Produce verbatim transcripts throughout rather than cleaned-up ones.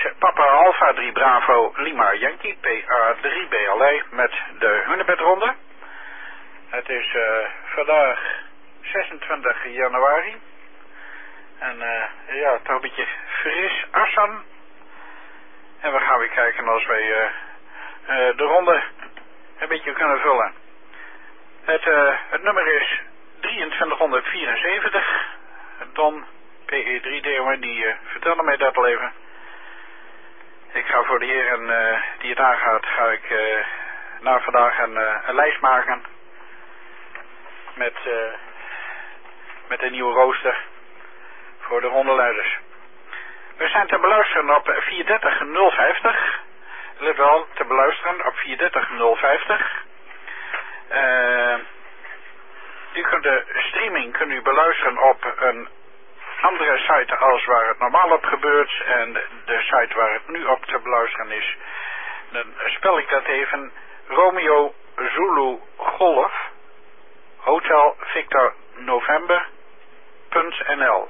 is Papa Alpha drie Bravo Lima Yankee P A drie B L E met de Hunebedronde. Het is uh, vandaag zesentwintig januari. En uh, ja, toch een beetje fris Assan. En we gaan weer kijken als wij uh, uh, de ronde een beetje kunnen vullen. Het, uh, het nummer is drieëntwintighonderdvierenzeventig. Don P E drie D die uh, vertelde mij dat al even. Ik ga voor de heren uh, die het aangaat, ga ik uh, na vandaag een, uh, een lijst maken. Met, uh, met een nieuwe rooster voor de rondeleiders. We zijn te beluisteren op vierhonderddertig nul vijftig. Let wel, te beluisteren op vierhonderddertig nul vijftig. Uh, u kunt de streaming kunt u beluisteren op een andere site als waar het normaal op gebeurt. En de site waar het nu op te beluisteren is, dan spel ik dat even. Romeo Zulu Golf Hotel Victor November punt n l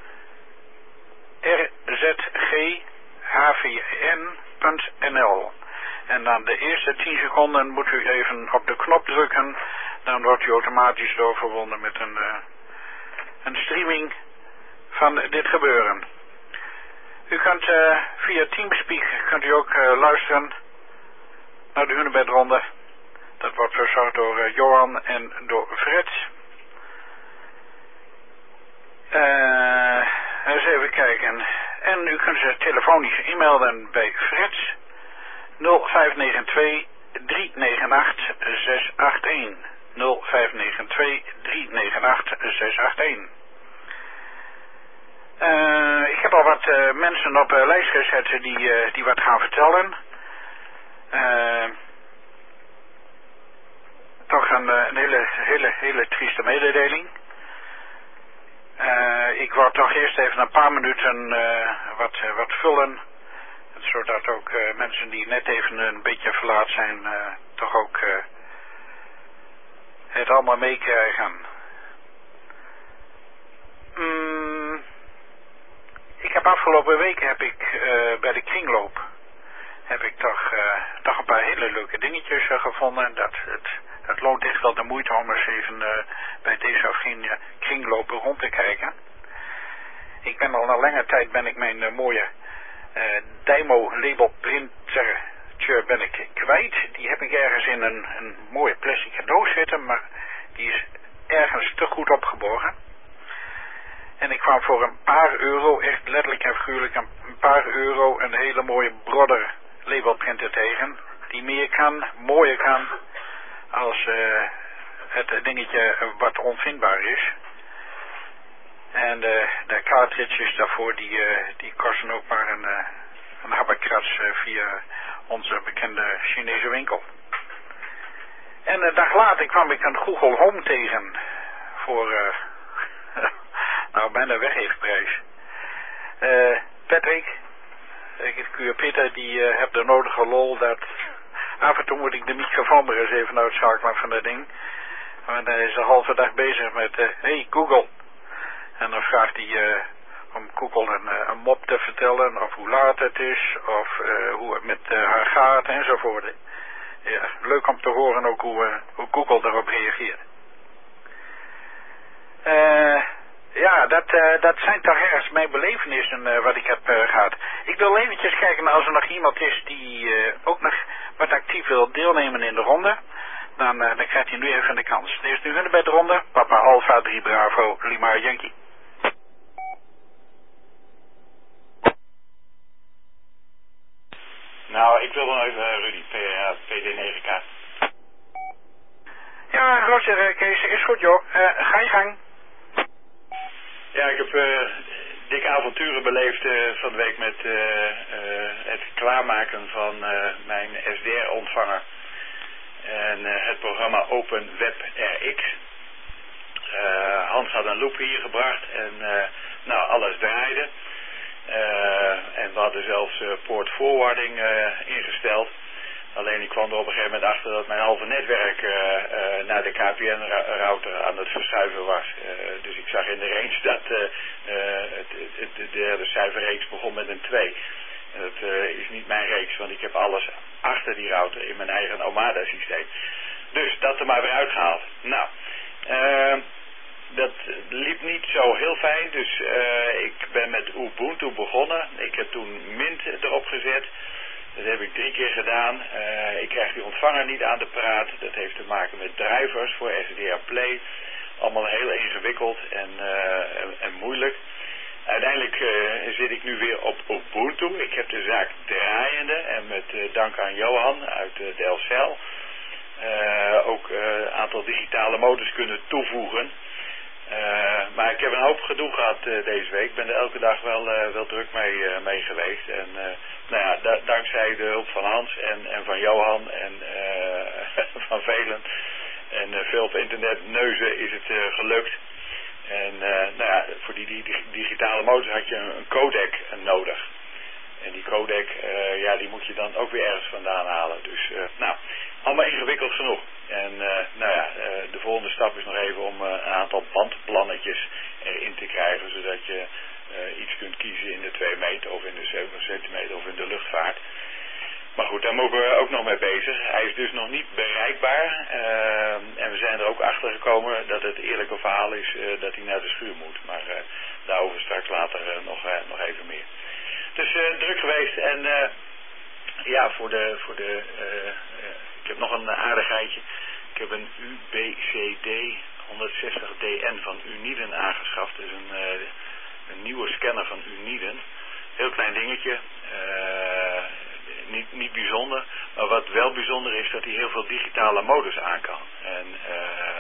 R Z G H V N punt n l. En dan de eerste tien seconden moet u even op de knop drukken. Dan wordt u automatisch doorverbonden met een, uh, een streaming van dit gebeuren. U kunt uh, via Teamspeak kunt u ook uh, luisteren naar de Hunebedronde. Dat wordt verzorgd door uh, Johan en door Fred. Uh, eens even kijken. En u kunt ze telefonisch e-mailen bij Fred nul vijf negen twee drie negen acht zes acht een. nul vijf negen twee drie negen acht zes acht een. Uh, ik heb al wat uh, mensen op uh, lijst gezet die, uh, die wat gaan vertellen. Uh, toch een, een hele, hele, hele trieste mededeling. Uh, ik wou toch eerst even een paar minuten uh, wat, uh, wat vullen. Zodat ook uh, mensen die net even een beetje verlaat zijn, uh, toch ook uh, het allemaal meekrijgen. Mm, ik heb afgelopen weken heb ik uh, bij de kringloop heb ik toch, uh, toch een paar hele leuke dingetjes uh, gevonden. Dat het, het loont echt wel de moeite om eens even uh, bij deze of geen uh, kringlopen rond te kijken. Ik ben al een lange tijd ben ik mijn uh, mooie uh, Dymo label printertje ben ik kwijt. Die heb ik ergens in een, een mooie plastic doos zitten, maar die is ergens te goed opgeborgen. En ik kwam voor een paar euro, echt letterlijk en figuurlijk een paar euro, een hele mooie Brother labelprinter tegen. Die meer kan, mooier kan, als uh, het dingetje wat onvindbaar is. En de, de cartridges daarvoor, die, uh, die kosten ook maar een, uh, een habbekrats uh, via onze bekende Chinese winkel. En een dag later kwam ik een Google Home tegen voor... Uh, nou, bijna weggeefprijs. Uh, Patrick, ik heb Peter, die uh, heb de nodige lol dat af en toe moet ik de microfoon maar eens even uitschakelen van dat ding. Want hij is de halve dag bezig met, uh, hey Google. En dan vraagt hij uh, om Google een, uh, een mop te vertellen, of hoe laat het is, of uh, hoe het met uh, haar gaat enzovoort. Ja, leuk om te horen ook hoe, uh, hoe Google daarop reageert. Eh... Uh, Ja, dat, uh, dat zijn toch ergens mijn belevenissen uh, wat ik heb uh, gehad. Ik wil eventjes kijken als er nog iemand is die uh, ook nog wat actief wil deelnemen in de ronde. Dan, uh, dan krijgt hij nu even de kans. Er is nu bij de ronde. Papa Alpha drie Bravo Lima Yankee. Nou, ik wil dan even Rudy, P D negen K. Ja, Roger, uh, Kees, is goed joh. Uh, ga je gang. Ja, ik heb uh, dikke avonturen beleefd uh, van de week met uh, uh, het klaarmaken van uh, mijn S D R-ontvanger en uh, het programma Open Web R X. Uh, Hans had een loop hier gebracht en uh, nou, alles draaide. Uh, en we hadden zelfs uh, port forwarding uh, ingesteld. Alleen ik kwam er op een gegeven moment achter dat mijn halve netwerk uh, uh, naar de K P N-router aan het verschuiven was. Uh, dus ik zag in de range dat uh, uh, het, het, de derde cijferreeks begon met een twee. Dat uh, is niet mijn reeks, want ik heb alles achter die router in mijn eigen Omada systeem. Dus dat er maar weer uitgehaald. Nou, uh, dat liep niet zo heel fijn, dus uh, ik ben met Ubuntu begonnen. Ik heb toen Mint erop gezet. Dat heb ik drie keer gedaan. Uh, ik krijg die ontvanger niet aan de praat. Dat heeft te maken met drivers voor S D R Play. Allemaal heel ingewikkeld en, uh, en, en moeilijk. Uiteindelijk uh, zit ik nu weer op Ubuntu. Ik heb de zaak draaiende en met uh, dank aan Johan uit uh, Delcel uh, ook een uh, aantal digitale modus kunnen toevoegen. Uh, maar ik heb een hoop gedoe gehad uh, deze week. Ik ben er elke dag wel, uh, wel druk mee, uh, mee geweest. En uh, nou ja, da dankzij de hulp van Hans en, en van Johan en uh, van velen en uh, veel op internet neuzen is het uh, gelukt. En uh, nou ja, voor die, die, die digitale modus had je een, een codec nodig. En die codec, uh, ja, die moet je dan ook weer ergens vandaan halen. Dus, uh, nou, allemaal ingewikkeld genoeg. En, uh, nou ja, uh, de volgende stap is nog even om uh, een aantal bandplannetjes erin te krijgen. Zodat je uh, iets kunt kiezen in de twee meter of in de zeventig centimeter of in de luchtvaart. Maar goed, daar moeten we ook nog mee bezig. Hij is dus nog niet bereikbaar. Uh, en we zijn er ook achter gekomen dat het eerlijke verhaal is uh, dat hij naar de schuur moet. Maar uh, daarover straks later uh, nog, uh, nog even meer. Dus uh, druk geweest en uh, ja, voor de, voor de uh, uh, ik heb nog een aardigheidje. Ik heb een U B C D honderdzestig D N van Uniden aangeschaft. Dus een, uh, een nieuwe scanner van Uniden. Heel klein dingetje. Uh, niet, niet bijzonder. Maar wat wel bijzonder is, dat hij heel veel digitale modus aan kan. En uh,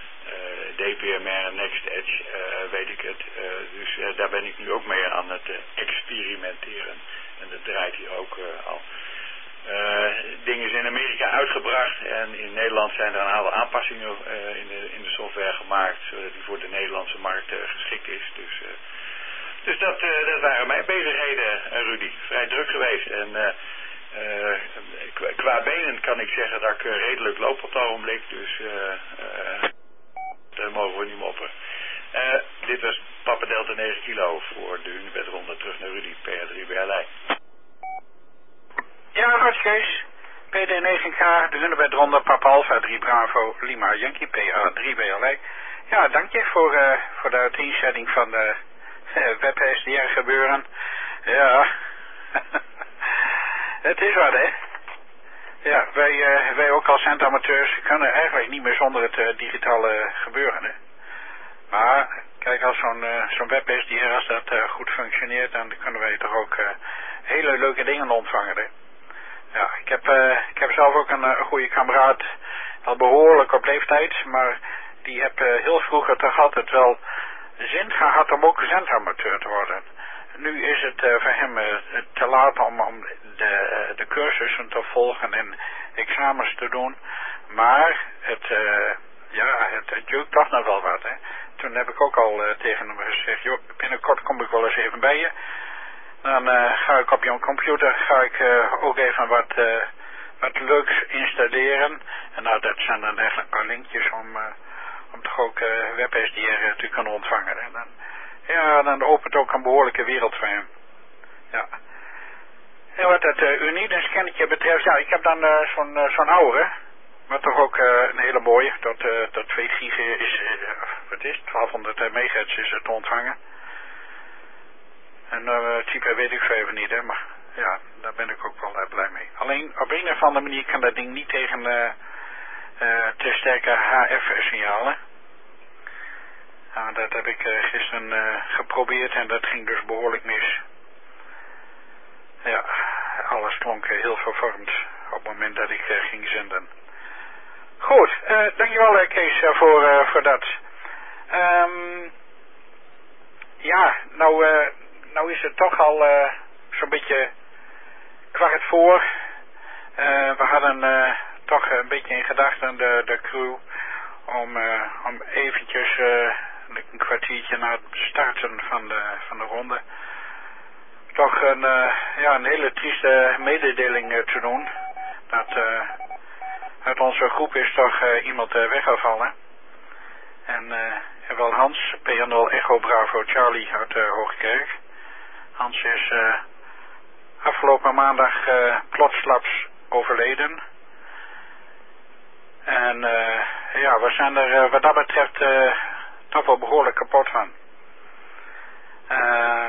uh, D P M R en Next Edge, uh, weet ik het. Uh, dus uh, daar ben ik nu ook mee aan het uh, experimenteren. En dat draait hier ook uh, al. Uh, ding is in Amerika uitgebracht en in Nederland zijn er een aantal aanpassingen uh, in, de, in de software gemaakt, zodat die voor de Nederlandse markt uh, geschikt is. Dus, uh, dus dat, uh, dat waren mijn bezigheden, uh, Rudy. Vrij druk geweest en uh, uh, qua, qua benen kan ik zeggen dat ik uh, redelijk loop op het ogenblik, dus uh, uh, daar mogen we niet moppen. Uh, dit was Papa Delta negen kilo voor de Unibet-ronde terug naar Rudy, P R drie B L I. Ja, goed Kees. P D negen K, de Unibet-ronde, Papa Alpha drie Bravo, Lima Yankee, P R drie B L I. Ja, dank je voor, uh, voor de uiteenzetting van de uh, web-S D R gebeuren. Ja, het is wat hè. Ja, wij, uh, wij ook als centamateurs kunnen eigenlijk niet meer zonder het uh, digitale gebeuren hè. Maar kijk, als zo'n uh, zo'n web-S D R, als dat uh, goed functioneert, dan kunnen wij toch ook uh, hele leuke dingen ontvangen hè. Ja, ik heb, uh, ik heb zelf ook een, een goede kameraad, al behoorlijk op leeftijd, maar die heb uh, heel vroeger toch altijd wel zin gehad om ook zendamateur te worden. Nu is het uh, voor hem uh, te laat om, om de, uh, de cursussen te volgen en examens te doen, maar het, uh, ja, het, het jeukt toch nog wel wat. Hè. Toen heb ik ook al uh, tegen hem gezegd, joh, binnenkort kom ik wel eens even bij je. Dan uh, ga ik op jouw computer ga ik uh, ook even wat, uh, wat leuks installeren. En nou, dat zijn dan eigenlijk een paar linkjes om, uh, om toch ook uh, web-S D R te kunnen ontvangen. En dan, ja, dan opent ook een behoorlijke wereld voor hem. Ja. En wat het uh, Uniden-scannetje betreft, ja, ik heb dan uh, zo'n uh, zo'n oude, maar toch ook uh, een hele mooie. Tot, uh, tot twee gig is, uh, wat is het, twaalfhonderd megahertz is het te ontvangen. En uh, type weet ik zo even niet, hè, maar ja, daar ben ik ook wel uh, blij mee. Alleen op een of andere manier kan dat ding niet tegen uh, uh, te sterke H F-signalen. Uh, dat heb ik uh, gisteren uh, geprobeerd en dat ging dus behoorlijk mis. Ja, alles klonk uh, heel vervormd op het moment dat ik uh, ging zenden. Goed, uh, dankjewel uh, Kees uh, voor, uh, voor dat. Um, ja, nou... Uh, Nou is het toch al uh, zo'n beetje kwart voor. Uh, we hadden uh, toch een beetje in gedachten de, de crew om, uh, om eventjes uh, een kwartiertje na het starten van de, van de ronde toch een, uh, ja, een hele trieste mededeling uh, te doen. Dat uh, uit onze groep is toch uh, iemand uh, weggevallen. En uh, wel Hans, P N nul Echo Bravo Charlie uit uh, Hoogkerk. Hans is uh, afgelopen maandag uh, plotsklaps overleden. En uh, ja, we zijn er uh, wat dat betreft uh, toch wel behoorlijk kapot van. Uh,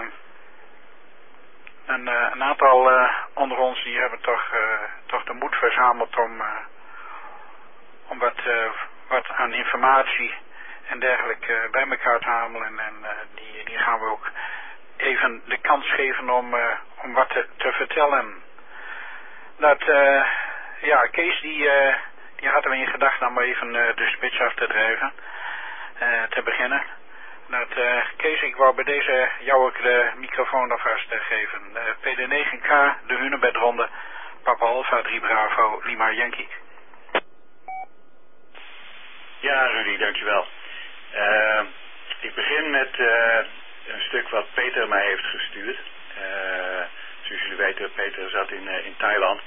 en, uh, een aantal uh, onder ons die hebben toch, uh, toch de moed verzameld om, uh, om wat, uh, wat aan informatie en dergelijke uh, bij elkaar te hamelen. En uh, die, die gaan we ook even de kans geven om, uh, om wat te, te vertellen. Dat, uh, ja, Kees die, uh, die hadden we in gedachten om even uh, de spits af te drijven, uh, te beginnen. Dat, uh, Kees, ik wou bij deze jou ook de microfoon alvast uh, geven. Uh, P D negen K, de Hunebedronde, Papa Alpha drie Bravo, Lima Yankee. Ja, Rudy, dankjewel. Uh, ik begin met uh, een stuk wat Peter mij heeft gestuurd. Uh, zoals jullie weten, Peter zat in, uh, in Thailand.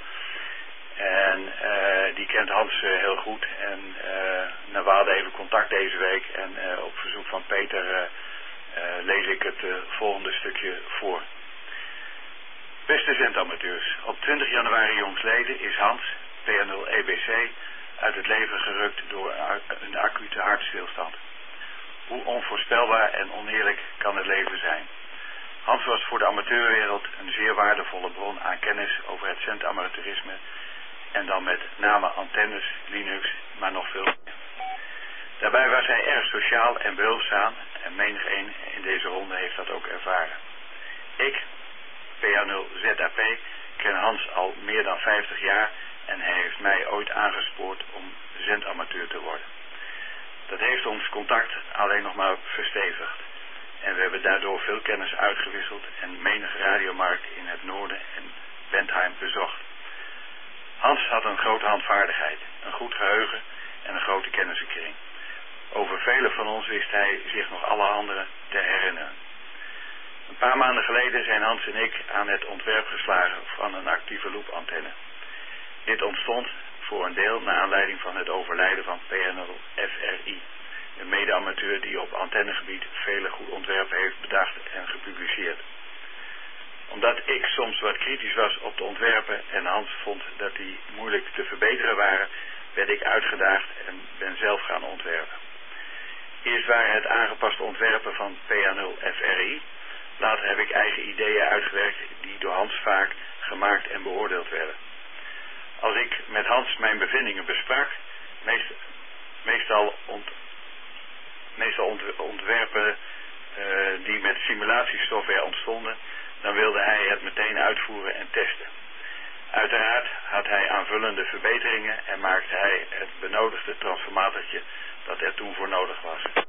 En uh, die kent Hans uh, heel goed. En uh, nou, we hadden even contact deze week. En uh, op verzoek van Peter uh, uh, lees ik het uh, volgende stukje voor. Beste zendamateurs, op twintig januari jongstleden is Hans, P N L E B C, uit het leven gerukt door een acute hartstilstand. Hoe onvoorspelbaar en oneerlijk kan het leven zijn? Hans was voor de amateurwereld een zeer waardevolle bron aan kennis over het zendamateurisme en dan met name antennes, Linux, maar nog veel meer. Daarbij was hij erg sociaal en behulpzaam en menigeen in deze ronde heeft dat ook ervaren. Ik, P H nul Z A P, ken Hans al meer dan vijftig jaar en hij heeft mij ooit aangespoord om zendamateur te worden. Dat heeft ons contact alleen nog maar verstevigd. En we hebben daardoor veel kennis uitgewisseld en menige radiomarkt in het noorden en Bentheim bezocht. Hans had een grote handvaardigheid, een goed geheugen en een grote kennissenkring. Over vele van ons wist hij zich nog alle anderen te herinneren. Een paar maanden geleden zijn Hans en ik aan het ontwerp geslagen van een actieve loopantenne. Dit ontstond voor een deel naar aanleiding van het overlijden van P N L F R I, een mede-amateur die op antennegebied vele goede ontwerpen heeft bedacht en gepubliceerd. Omdat ik soms wat kritisch was op de ontwerpen en Hans vond dat die moeilijk te verbeteren waren, werd ik uitgedaagd en ben zelf gaan ontwerpen. Eerst waren het aangepaste ontwerpen van P H nul F R I, later heb ik eigen ideeën uitgewerkt die door Hans vaak gemaakt en beoordeeld werden. Als ik met Hans mijn bevindingen besprak, meest, meestal, ont, meestal ont, ontwerpen uh, die met simulatiesoftware ontstonden, dan wilde hij het meteen uitvoeren en testen. Uiteraard had hij aanvullende verbeteringen en maakte hij het benodigde transformatortje dat er toen voor nodig was.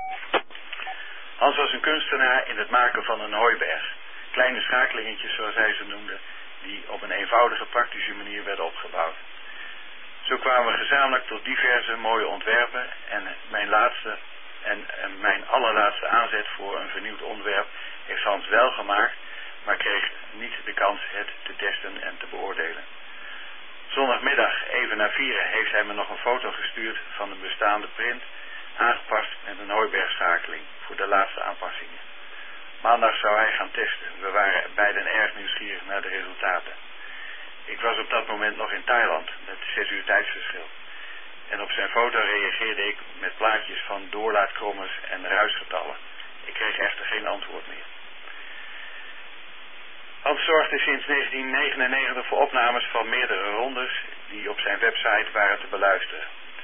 Hans was een kunstenaar in het maken van een hooiberg. Kleine schakelingetjes zoals hij ze noemde, die op een eenvoudige praktische manier werden opgebouwd. Zo kwamen we gezamenlijk tot diverse mooie ontwerpen en mijn laatste en, en mijn allerlaatste aanzet voor een vernieuwd ontwerp heeft Hans wel gemaakt, maar kreeg niet de kans het te testen en te beoordelen. Zondagmiddag even na vieren heeft hij me nog een foto gestuurd van een bestaande print, aangepast met een hooibergschakeling voor de laatste aanpassingen. Maandag zou hij gaan testen. We waren beiden erg nieuwsgierig naar de resultaten. Ik was op dat moment nog in Thailand, met zes uur tijdsverschil. En op zijn foto reageerde ik met plaatjes van doorlaatkrommers en ruisgetallen. Ik kreeg echter geen antwoord meer. Hans zorgde sinds negentien negenennegentig voor opnames van meerdere rondes die op zijn website waren te beluisteren.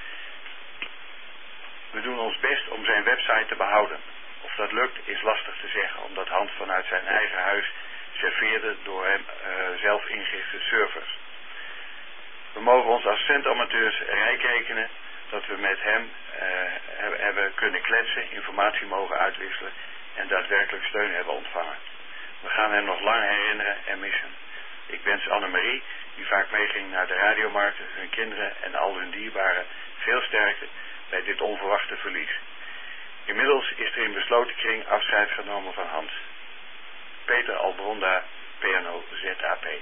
We doen ons best om zijn website te behouden. Of dat lukt is lastig te zeggen, omdat Hans vanuit zijn eigen huis serveerde door hem uh, zelf ingerichte servers. We mogen ons als zendamateurs rijk rekenen dat we met hem uh, hebben kunnen kletsen, informatie mogen uitwisselen en daadwerkelijk steun hebben ontvangen. We gaan hem nog lang herinneren en missen. Ik wens Annemarie, die vaak meeging naar de radiomarkten, hun kinderen en al hun dierbaren veel sterkte bij dit onverwachte verlies. Inmiddels is er in besloten kring afscheid genomen van Hans. Peter Albronda, P H nul Z A P.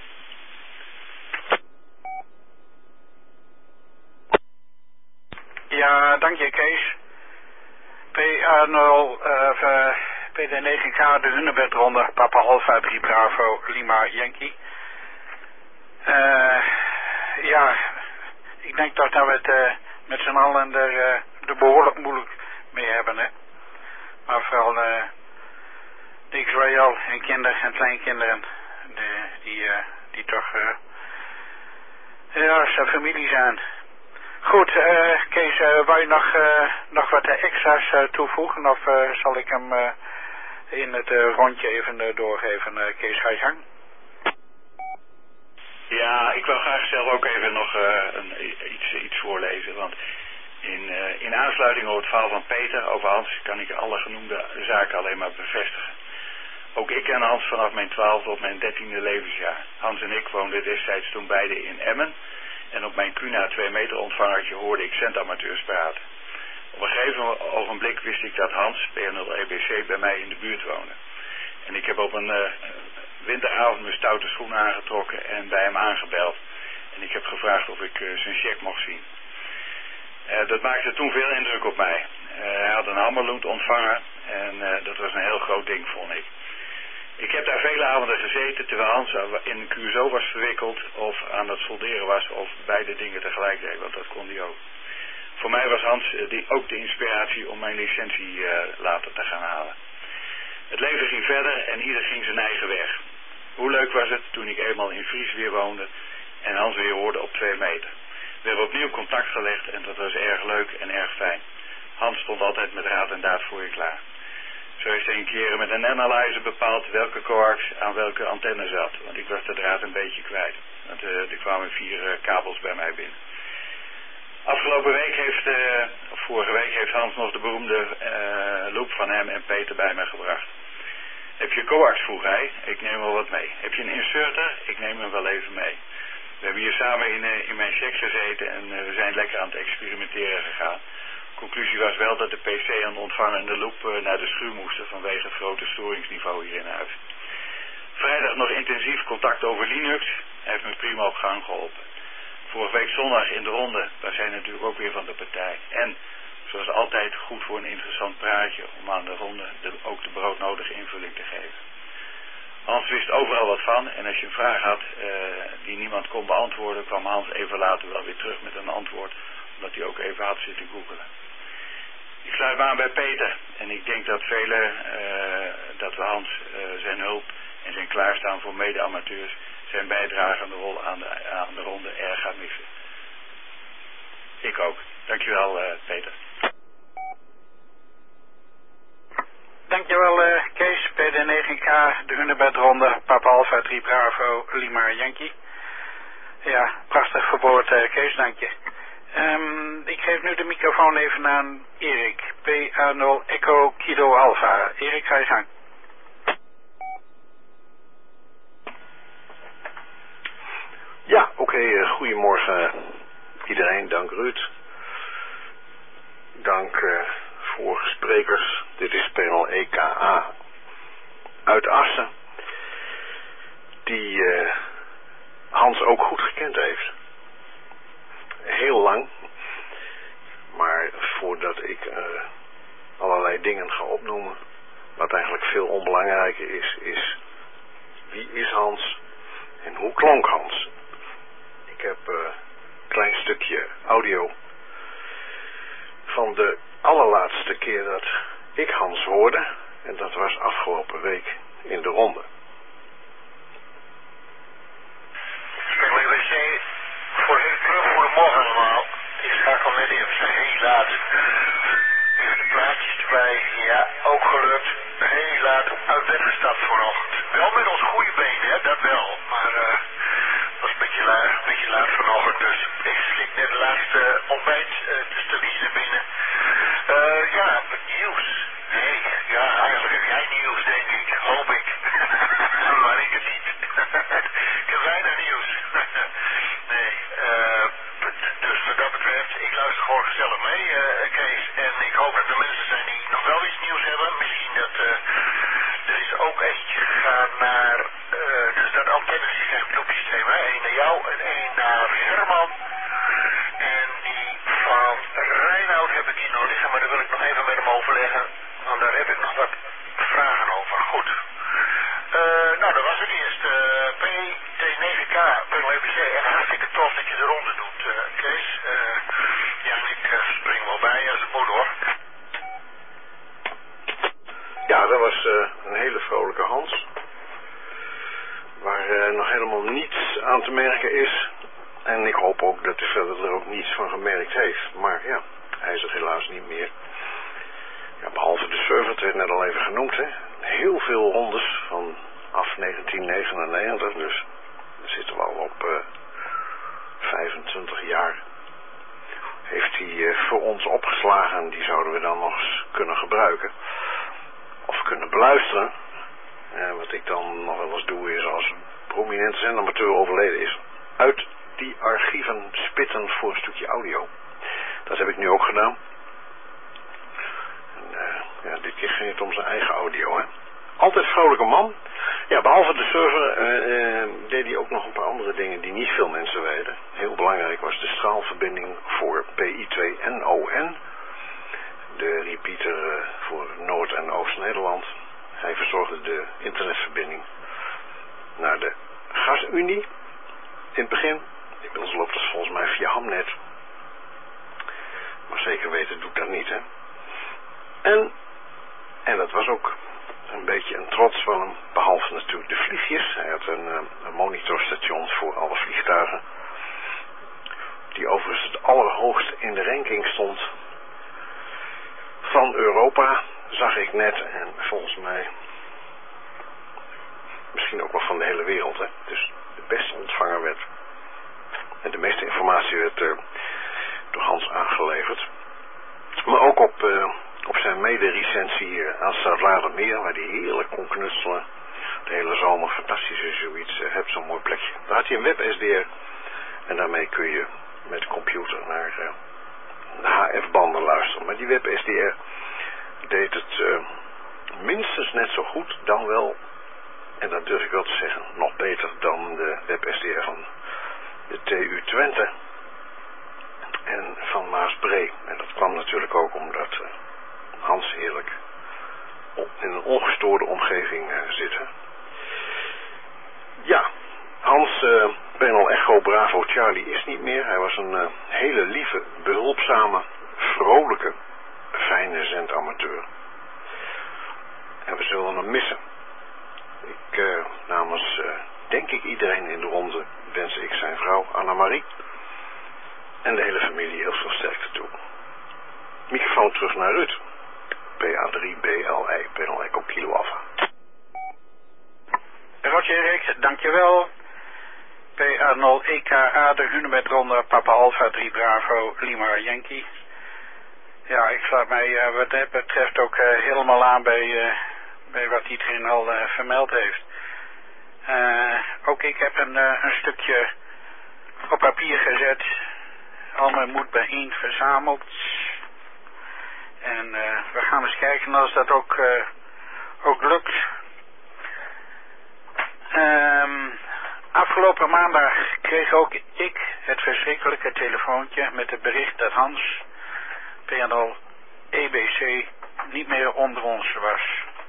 Ja, dank je Kees. P H nul, uh, P D negen K, de Hunebedronde, Papa Alpha drie Bravo, Lima Yankee. Uh, ja, ik denk toch dat we het uh, met z'n allen er, uh, er behoorlijk moeilijk mee hebben, hè. Maar vooral uh, de Israël en kinderen en kleinkinderen, de, die, uh, die toch, uh, ja, zijn familie zijn. Goed, uh, Kees, uh, wou je nog, uh, nog wat extra's uh, toevoegen of uh, zal ik hem uh, in het uh, rondje even uh, doorgeven? Uh, Kees, ga je gang. Ja, ik wil graag zelf ook even nog uh, een, iets, iets voorlezen, want in, uh, in aansluiting op het verhaal van Peter over Hans kan ik alle genoemde zaken alleen maar bevestigen. Ook ik ken Hans vanaf mijn twaalfde tot mijn dertiende levensjaar. Hans en ik woonden destijds toen beide in Emmen en op mijn Q N A twee meter ontvangertje hoorde ik centamateurs praten. Op een gegeven ogenblik wist ik dat Hans, P nul E B C, bij mij in de buurt woonde. En ik heb op een uh, winteravond mijn stoute schoenen aangetrokken en bij hem aangebeld. En ik heb gevraagd of ik uh, zijn cheque mocht zien. Uh, dat maakte toen veel indruk op mij. Uh, hij had een hammerloend ontvangen en uh, dat was een heel groot ding, vond ik. Ik heb daar vele avonden gezeten terwijl Hans in een Q S O was verwikkeld of aan het solderen was of beide dingen tegelijk deed, want dat kon hij ook. Voor mij was Hans uh, die, ook de inspiratie om mijn licentie uh, later te gaan halen. Het leven ging verder en ieder ging zijn eigen weg. Hoe leuk was het toen ik eenmaal in Fries weer woonde en Hans weer hoorde op twee meter. We hebben opnieuw contact gelegd en dat was erg leuk en erg fijn. Hans stond altijd met raad en daad voor je klaar. Zo is hij een keer met een analyzer bepaald welke coax aan welke antenne zat. Want ik was de draad een beetje kwijt. Want uh, er kwamen vier uh, kabels bij mij binnen. Afgelopen week heeft, uh, of vorige week heeft Hans nog de beroemde uh, loop van hem en Peter bij mij gebracht. Heb je coax, vroeg hij. Ik neem wel wat mee. Heb je een inserter? Ik neem hem wel even mee. We hebben hier samen in, uh, in mijn check gezeten en uh, we zijn lekker aan het experimenteren gegaan. Conclusie was wel dat de P C en de ontvanger en de loop uh, naar de schuur moesten vanwege het grote storingsniveau hier in huis. Vrijdag nog intensief contact over Linux. Hij heeft me prima op gang geholpen. Vorige week zondag in de ronde was hij natuurlijk ook weer van de partij. En, zoals altijd, goed voor een interessant praatje om aan de ronde de, ook de broodnodige invulling te geven. Hans wist overal wat van en als je een vraag had uh, die niemand kon beantwoorden, kwam Hans even later wel weer terug met een antwoord, omdat hij ook even had zitten googelen. Ik sluit me aan bij Peter en ik denk dat velen, uh, dat we Hans uh, zijn hulp en zijn klaarstaan voor mede-amateurs, zijn bijdrage aan de, rol aan, de, aan de ronde erg gaan missen. Ik ook. Dankjewel uh, Peter. Dankjewel uh, Kees, P D negen K, de Hunebedronde, Papa Alpha drie Bravo, Lima Yankee. Ja, prachtig verwoord uh, Kees, dank je. Um, ik geef nu de microfoon even aan Erik, P A nul Echo Kilo Alpha. Erik, ga je gang. Ja, oké, okay, uh, goedemorgen iedereen, dank Ruud. Dank uh, vorige sprekers. Dit is panel E K A uit Assen, die uh, Hans ook goed gekend heeft. Heel lang, maar voordat ik uh, allerlei dingen ga opnoemen, wat eigenlijk veel onbelangrijker is, is wie is Hans en hoe klonk Hans? Ik heb uh, een klein stukje audio van de allerlaatste keer dat ik Hans hoorde, en dat was afgelopen week in de ronde. Spelen W C voor heel terug, goedemorgen allemaal. Ik schakel net even heel laat. Even de plaatjes erbij, ja, ook gelukt. Heel laat uit bed gestapt vanochtend. Wel met ons goede benen, hè, dat wel. Maar uh, was een beetje laat, een beetje laat vanochtend, dus ik slik net de laatste ontbijt, uh, de stukjes naar binnen. Uh, ja, nieuws. Nee, ja, eigenlijk heb jij nieuws, denk ik. Hoop ik. Maar ik het niet. Ik heb weinig nieuws. Nee, uh, dus wat dat betreft, ik luister gewoon gezellig mee, uh, Kees. En ik hoop dat er mensen zijn die nog wel iets nieuws hebben. Misschien dat, uh, er is ook eentje gegaan naar, uh, dus dat antennesysteem, loopsysteem, hè. Eén naar jou en één naar Herman. En die van Reinoud heb ik hier nog liggen, maar daar wil ik nog even met hem overleggen. Want daar heb ik nog wat vragen over. Goed. Uh, nou, dat was het eerst. Uh, P T negen K, P L E B C, uh, een hele vrolijke Hans. Waar uh, nog helemaal niets aan te merken is. En ik hoop ook dat hij verder er ook niets van gemerkt heeft. Maar ja, hij is er helaas niet meer. Ja, behalve de server, het werd net al even genoemd, hè. Heel veel rondes vanaf negentien negenennegentig, dus daar zitten we al op uh, vijfentwintig jaar. Heeft hij uh, voor ons opgeslagen en die zouden we dan nog eens kunnen gebruiken. Of kunnen beluisteren. Uh, wat ik dan nog wel eens doe is als een prominente zendamateur overleden is, uit die archieven spitten voor een stukje audio. Dat heb ik nu ook gedaan. En, uh, ja, dit keer ging het om zijn eigen audio, hè. Altijd vrolijke man. Ja, behalve de server uh, uh, deed hij ook nog een paar andere dingen die niet veel mensen weten. Heel belangrijk was de straalverbinding voor P I twee N O N. De repeater uh, voor Noord- en Oost-Nederland. Hij verzorgde de internetverbinding naar de GasUnie in het begin. Inmiddels loopt het volgens mij via Hamnet. Maar zeker weten doet dat niet, hè. En, en dat was ook een beetje een trots van hem, behalve natuurlijk de vliegjes. Hij had een, een monitorstation voor alle vliegtuigen. Die overigens het allerhoogst in de ranking stond van Europa, zag ik net. En volgens mij misschien ook wel van de hele wereld, hè. Dus de beste ontvanger werd. En de meeste informatie werd uh, door Hans aangeleverd. Maar ook op, uh, op zijn mede-recensie uh, aan Stadladermeer, waar hij heerlijk kon knutselen. De hele zomer, fantastisch is zoiets. Uh, hebt zo'n mooi plekje. Daar had hij een web S D R. En daarmee kun je met de computer naar uh, de H F-banden luisteren. Maar die web S D R deed het uh, minstens net zo goed, dan wel, en dat durf ik wel te zeggen, nog beter dan de web S D R van de T U Twente en van Maasbree. En dat kwam natuurlijk ook omdat uh, Hans heerlijk op, in een ongestoorde omgeving uh, zit. Hè. Ja, Hans uh, Panel Echo Bravo Charlie is niet meer. Hij was een uh, hele lieve, behulpzame, vrolijke, fijne zendamateur. En we zullen hem missen. Ik uh, namens, uh, denk ik, iedereen in de ronde wens ik zijn vrouw Annemarie en de hele familie heel veel sterkte toe. Microfoon terug naar Ruud. P A drie B L I, Panel Echo Kilo Alpha. Roger Erik, dankjewel. P A nul E K A, de Hunemet Ronde, Papa Alpha drie Bravo, Lima Yankee. Ja, ik sluit mij uh, wat dat betreft ook uh, helemaal aan bij, uh, bij wat iedereen al uh, vermeld heeft. Uh, ook ik heb een, uh, een stukje op papier gezet. Al mijn moed bijeen verzameld. En uh, we gaan eens kijken als dat ook, uh, ook lukt. Um, afgelopen maandag kreeg ook ik het verschrikkelijke telefoontje met het bericht dat Hans P N L E B C niet meer onder ons was.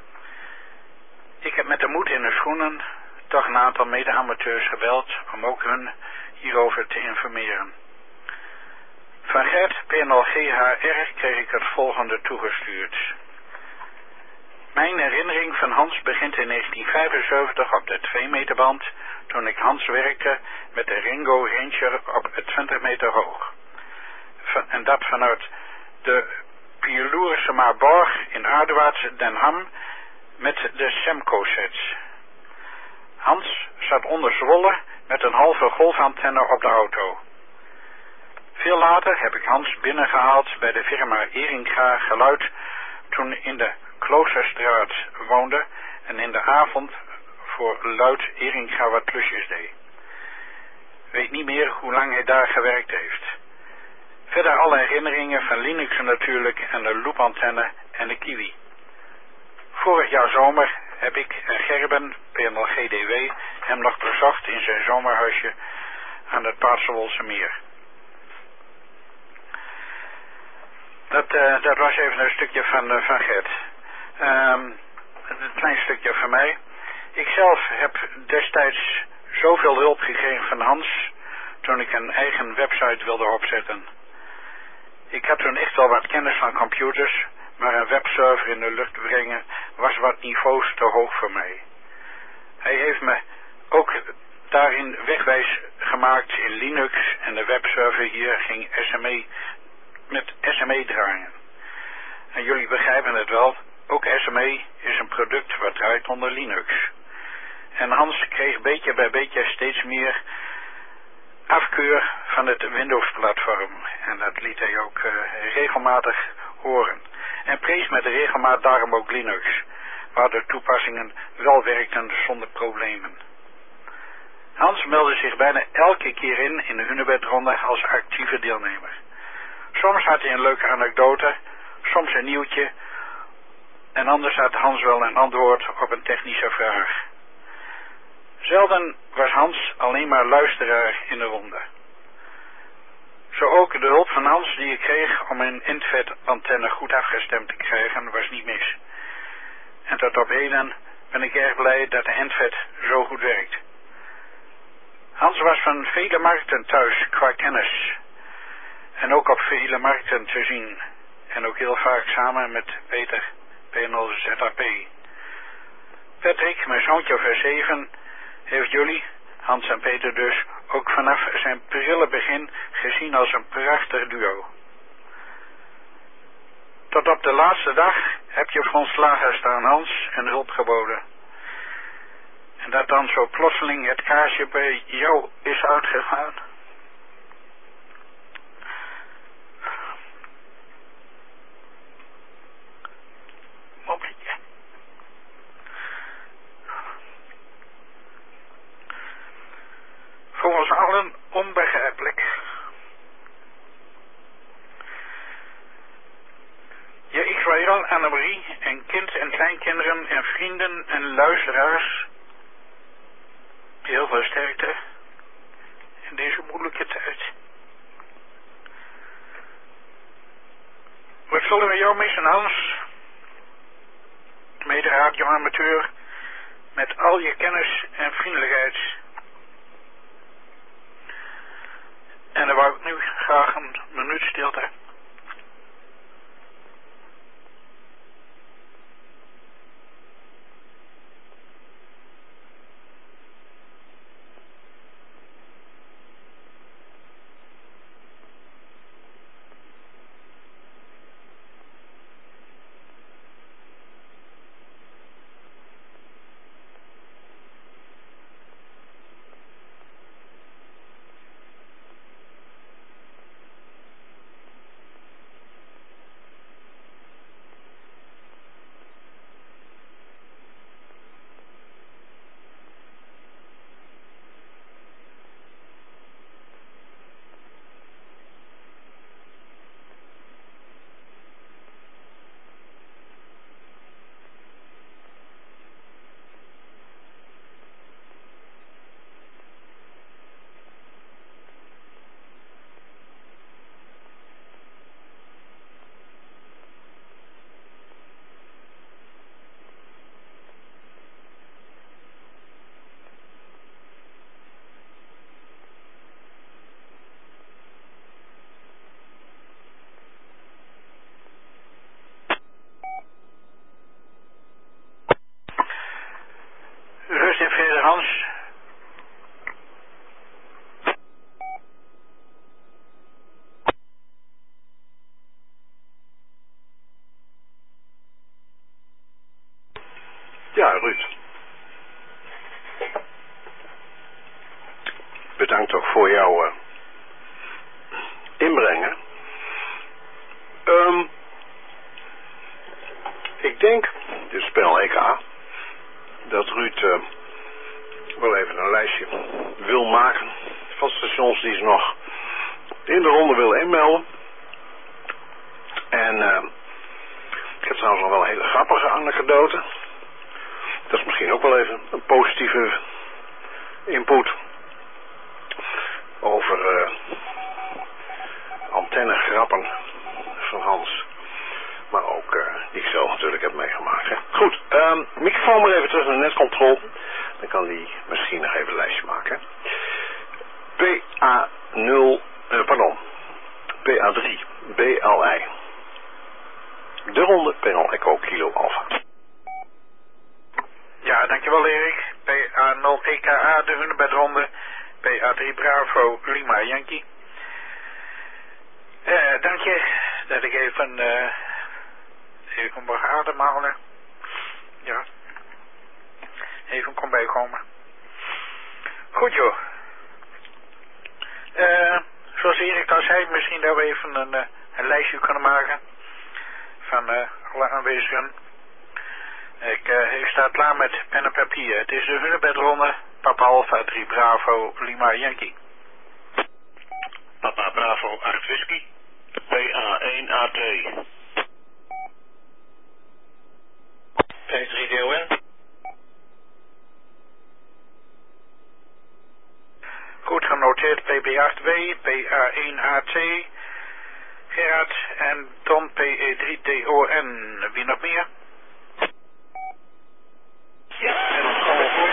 Ik heb met de moed in de schoenen toch een aantal mede-amateurs gebeld om ook hun hierover te informeren. Van Gert P N L G H R kreeg ik het volgende toegestuurd. Mijn herinnering van Hans begint in negentien vijfenzeventig op de twee meter band, toen ik Hans werkte met de Ringo Ranger op twintig meter hoog. Van, en dat vanuit de Pierloerische Marborg in Aardewaarts Den Ham met de Semco-sets. Hans zat onder Zwolle met een halve golfantenne op de auto. Veel later heb ik Hans binnengehaald bij de firma Eringa Geluid, toen in de Kloosterstraat woonde en in de avond voor Luid Eringa wat klusjes deed. Weet niet meer hoe lang hij daar gewerkt heeft. Verder alle herinneringen van Linux natuurlijk en de loopantenne en de Kiwi. Vorig jaar zomer heb ik en Gerben, P N L G D W, hem nog bezocht in zijn zomerhuisje aan het Paardsewolse meer. Dat, uh, dat was even een stukje van, uh, van Gert. Um, een klein stukje van mij. Ikzelf heb destijds zoveel hulp gekregen van Hans toen ik een eigen website wilde opzetten. Ik had toen echt wel wat kennis van computers, maar een webserver in de lucht brengen, was wat niveaus te hoog voor mij. Hij heeft me ook daarin wegwijs gemaakt in Linux en de webserver hier ging S M E met S M E draaien. En jullie begrijpen het wel, ook S M E is een product wat draait onder Linux. En Hans kreeg beetje bij beetje steeds meer afkeur van het Windows-platform. En dat liet hij ook uh, regelmatig horen. En prees met regelmaat daarom ook Linux, waar de toepassingen wel werkten zonder problemen. Hans meldde zich bijna elke keer in in de Hunebedronde als actieve deelnemer. Soms had hij een leuke anekdote, soms een nieuwtje, en anders had Hans wel een antwoord op een technische vraag. Zelden was Hans alleen maar luisteraar in de ronde. Zo ook de hulp van Hans die ik kreeg om een Intvet-antenne goed afgestemd te krijgen was niet mis. En tot op heden ben ik erg blij dat de Intvet zo goed werkt. Hans was van vele markten thuis qua kennis. En ook op vele markten te zien. En ook heel vaak samen met Peter, P nul Z A P. Patrick, mijn zoontje van zeven, heeft jullie, Hans en Peter dus, ook vanaf zijn prille begin gezien als een prachtig duo. Tot op de laatste dag heb je voor ons klaar staan, Hans, en hulp geboden. En dat dan zo plotseling het kaarsje bij jou is uitgegaan. Momentje. Voor ons allen onbegrijpelijk. Je Israël, Annemarie en kind en kleinkinderen en vrienden en luisteraars, heel veel sterkte in deze moeilijke tijd. Wat zullen we jou missen, Hans? Mede radioamateur, met al je kennis en vriendelijkheid. En dan wou ik nu graag een minuut stilte. Rust in vrede, Hans. Ja, Ruud. Bedankt ook voor jouw uh, inbrengen. Um, ik denk, dit spel E K, dat Ruud uh, wel even een lijstje wil maken van stations die ze nog in de ronde willen inmelden. En uh, ik heb trouwens nog wel een hele grappige anekdote. Dat is misschien ook wel even een positieve input over uh, antennegrappen van Hans. Maar ook uh, die ik zelf natuurlijk heb meegemaakt. Hè. Goed, um, microfoon maar even terug naar de netcontrole. Dan kan die misschien nog even een lijstje maken. P A nul, uh, pardon, P A drie, B L I. De ronde, P L Echo Kilo Alpha. Ja, dankjewel Erik. P A nul E K A, de hunebedronde. P A drie Bravo, Lima Yankee. Uh, dank je dat ik even, uh, even mag ademhalen. Ja. Even kon bijkomen. Goed joh. Uh, zoals Erik al zei, misschien dat we even een, uh, een lijstje kunnen maken van uh, alle aanwezigen. Ik, uh, ik sta klaar met pen en papier. Het is de hunebedronde, Papa Alpha drie Bravo, Lima Yankee. Papa Bravo acht Whisky, P A één A T. P drie D O N. Goed genoteerd, P B acht W, P A één A T, Gerard en Don P E drie D O N. Wie nog meer? Ja, en dan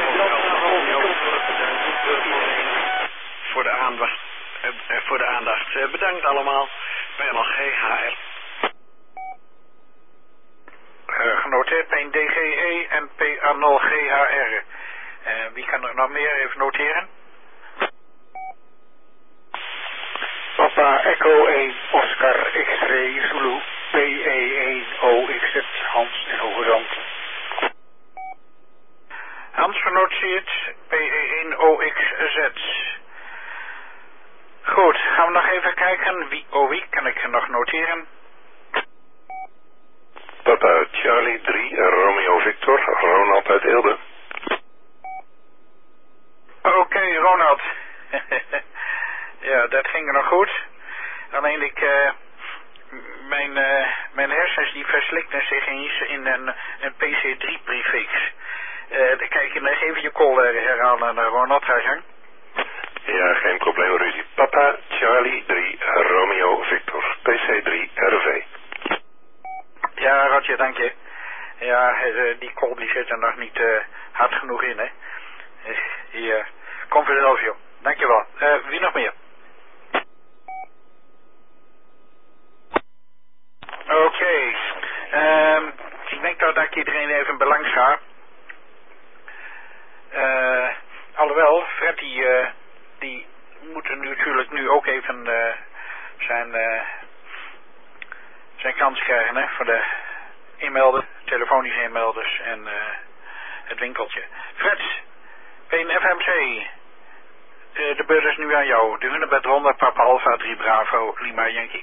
voor de aandacht. Uh, voor de aandacht. Uh, bedankt allemaal. Panel G H R. Uh, genoteerd, P D G E en P A nul G H R. Uh, wie kan er nog meer even noteren? Papa Echo één Oscar X-ray Zulu P E één O X Z Hans in Hoogezand. Hans genoteerd, P E één O X Z. Goed, gaan we nog even kijken. Wie, oh wie kan ik nog noteren? Papa Charlie drie Romeo Victor, Ronald uit Eelde. Oké, okay, Ronald. Ja, dat ging nog goed. Alleen ik, uh, mijn, uh, mijn hersens die verslikten zich eens in een, een P C drie prefix. Uh, kijk, dan geef je je call uh, herhalen aan uh, Ronald, ga je gang. Ja, geen probleem Rudy. Papa Charlie drie Romeo Victor, P C drie R V. Ja, Rotje, dank je. Ja, uh, die call die zit er nog niet uh, hard genoeg in, hè. Uh, die, uh, kom vanzelf, joh. Dankjewel. Uh, wie nog meer? Oké. Okay. Um, ik denk dat ik iedereen even belangs ga. Uh, alhoewel, Fred die, uh, die moet er nu natuurlijk nu ook even uh, zijn, uh, zijn kans krijgen, hè, voor de inmelden, telefonische inmelders en uh, het winkeltje. Fred, P N F M C. Uh, de beurt is nu aan jou. De hunebedronde, Papa Alpha drie Bravo, Lima Yankee.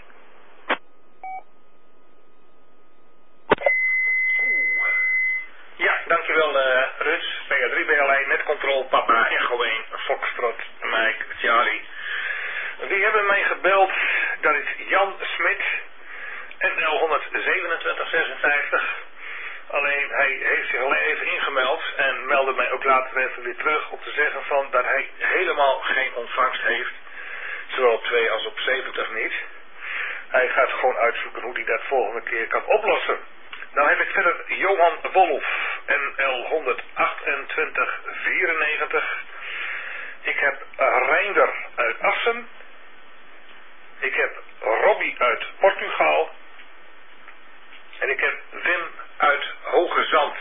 Ja, dankjewel uh, Ruts. P A drie B L I, Netcontrol, Papa Echo één, Foxtrot, Mike, Charlie. Wie hebben mij gebeld? Dat is Jan Smit, N L honderdzevenentwintig zesenvijftig. Alleen hij heeft zich alleen even ingemeld en meldde mij ook later even weer terug om te zeggen van dat hij helemaal geen ontvangst heeft. Zowel op twee als op zeventig niet. Hij gaat gewoon uitzoeken hoe hij dat volgende keer kan oplossen. Dan heb ik verder Johan Wolf, N L honderdachtentwintig vierennegentig. Ik heb Reinder uit Assen. Ik heb Robbie uit Portugal. En ik heb Wim uit Hoge Zand.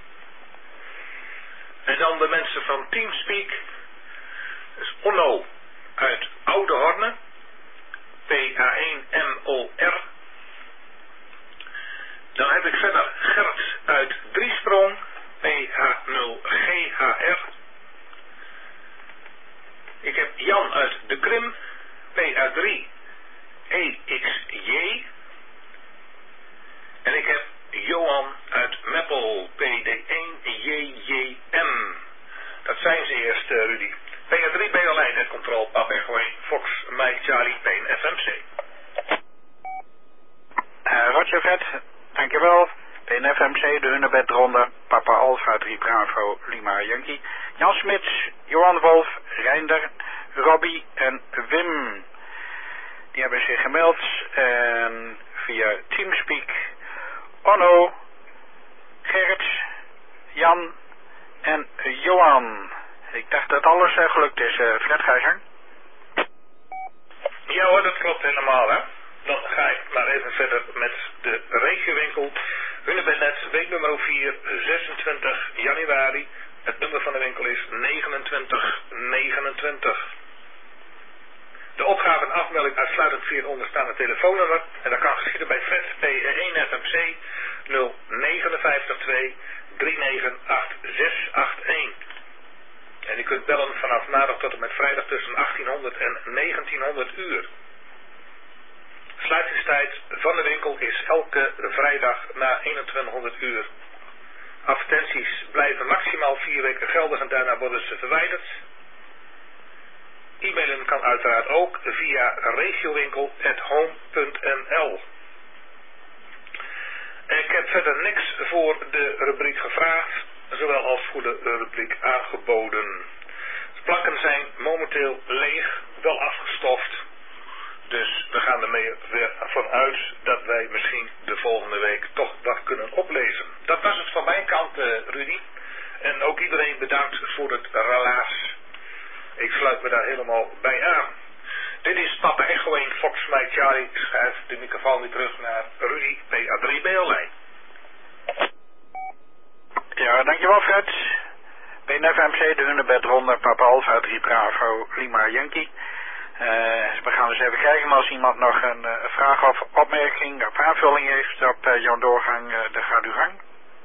En dan de mensen van Teamspeak. Dus Onno uit Oude Horne. P A één M O R. Dan heb ik verder Gert uit Driesprong. P H nul G H R. Ik heb Jan uit de Krim. P A drie E X J. En ik heb Johan uit Meppel. P D één J J M. Dat zijn ze eerst, uh, Rudy. P A drie B L I, Netcontrol, Papa Echo één, Fox, Mike, Charlie, P N F M C. Uh, Roger Vet, dankjewel. P N F M C, de hunebedronde, Papa Alpha drie Bravo, Lima Yankee. Jan Smits, Johan Wolf, Reinder, Robbie en Wim. Die hebben zich gemeld en via Teamspeak Onno, Gerrit, Jan en Johan. Ik dacht dat alles uh, gelukt is. Uh, Fred, ga je gang? Ja hoor, dat klopt helemaal hè. Dan ga ik maar even verder met de regiowinkel. Hunebednet, weeknummer vier zesentwintig januari. Het nummer van de winkel is negenentwintig negenentwintig. De opgave en afmelding uitsluitend via het onderstaande telefoonnummer. En dat kan geschieden bij Fred P één F M C nul negen vijf twee drie negen acht zes acht één. En u kunt bellen vanaf maandag tot en met vrijdag tussen achttienhonderd en negentienhonderd uur. Sluitingstijd van de winkel is elke vrijdag na eenentwintighonderd uur. Advertenties blijven maximaal vier weken geldig en daarna worden ze verwijderd. E-mailen kan uiteraard ook via regiowinkel at home punt n l. Ik heb verder niks voor de rubriek gevraagd, zowel als voor de rubriek aangeboden. De planken zijn momenteel leeg, wel afgestoft. Dus we gaan er weer vanuit dat wij misschien de volgende week toch wat kunnen oplezen. Dat was het van mijn kant, uh, Rudy. En ook iedereen bedankt voor het relaas. Ik sluit me daar helemaal bij aan. Dit is Papa Echo één Fox Mike Charlie. Ik schuif de microfoon weer terug naar Rudy P A drie B L-lijn. Ja, dankjewel Fred. B N F M C, de Hunebed Ronde, Papa Alpha drie Bravo, Lima Yankee. Uh, we gaan eens even kijken als iemand nog een uh, vraag of opmerking of aanvulling heeft op uh, jouw doorgang, uh, dan gaat uw gang.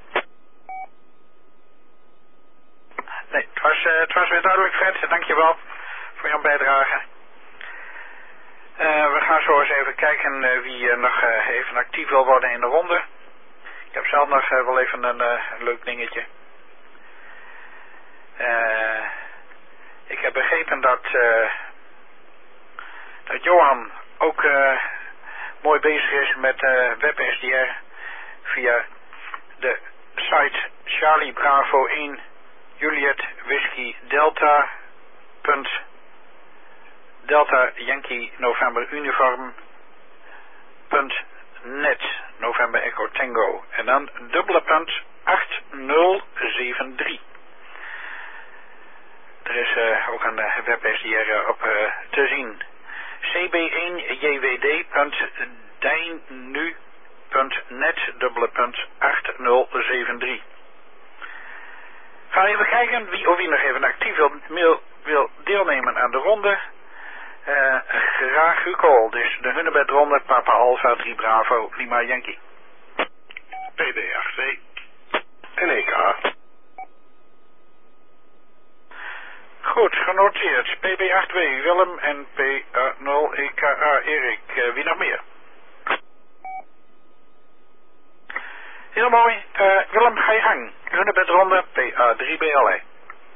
Nee, het was, uh, het was weer duidelijk Fred, dankjewel voor jouw bijdrage. Uh, we gaan zo eens even kijken uh, wie uh, nog uh, even actief wil worden in de ronde. Ik heb zelf nog uh, wel even een, uh, een leuk dingetje. Uh, ik heb begrepen dat... Uh, dat Johan ook uh, mooi bezig is met uh, WebSDR via de site Charlie Bravo één Juliet Whisky Delta punt Delta Yankee November Uniform punt net November Echo Tango en dan dubbele punt acht nul zeven drie. Er is uh, ook een uh, WebSDR op uh, te zien. C B één J W D punt dijnu punt net dubbele punt acht nul zeven drie. Gaan even kijken wie of wie nog even actief wil, wil deelnemen aan de ronde. Uh, graag uw call. Dus de Hunebed Ronde, Papa Alpha drie Bravo, Lima Yankee. P B acht twee. En E K. Goed, genoteerd. P B acht twee Willem en P A nul E K A Erik. Uh, wie nog meer? Heel mooi. Uh, Willem, ga je gang. Hunebed Ronde, P A drie B L E.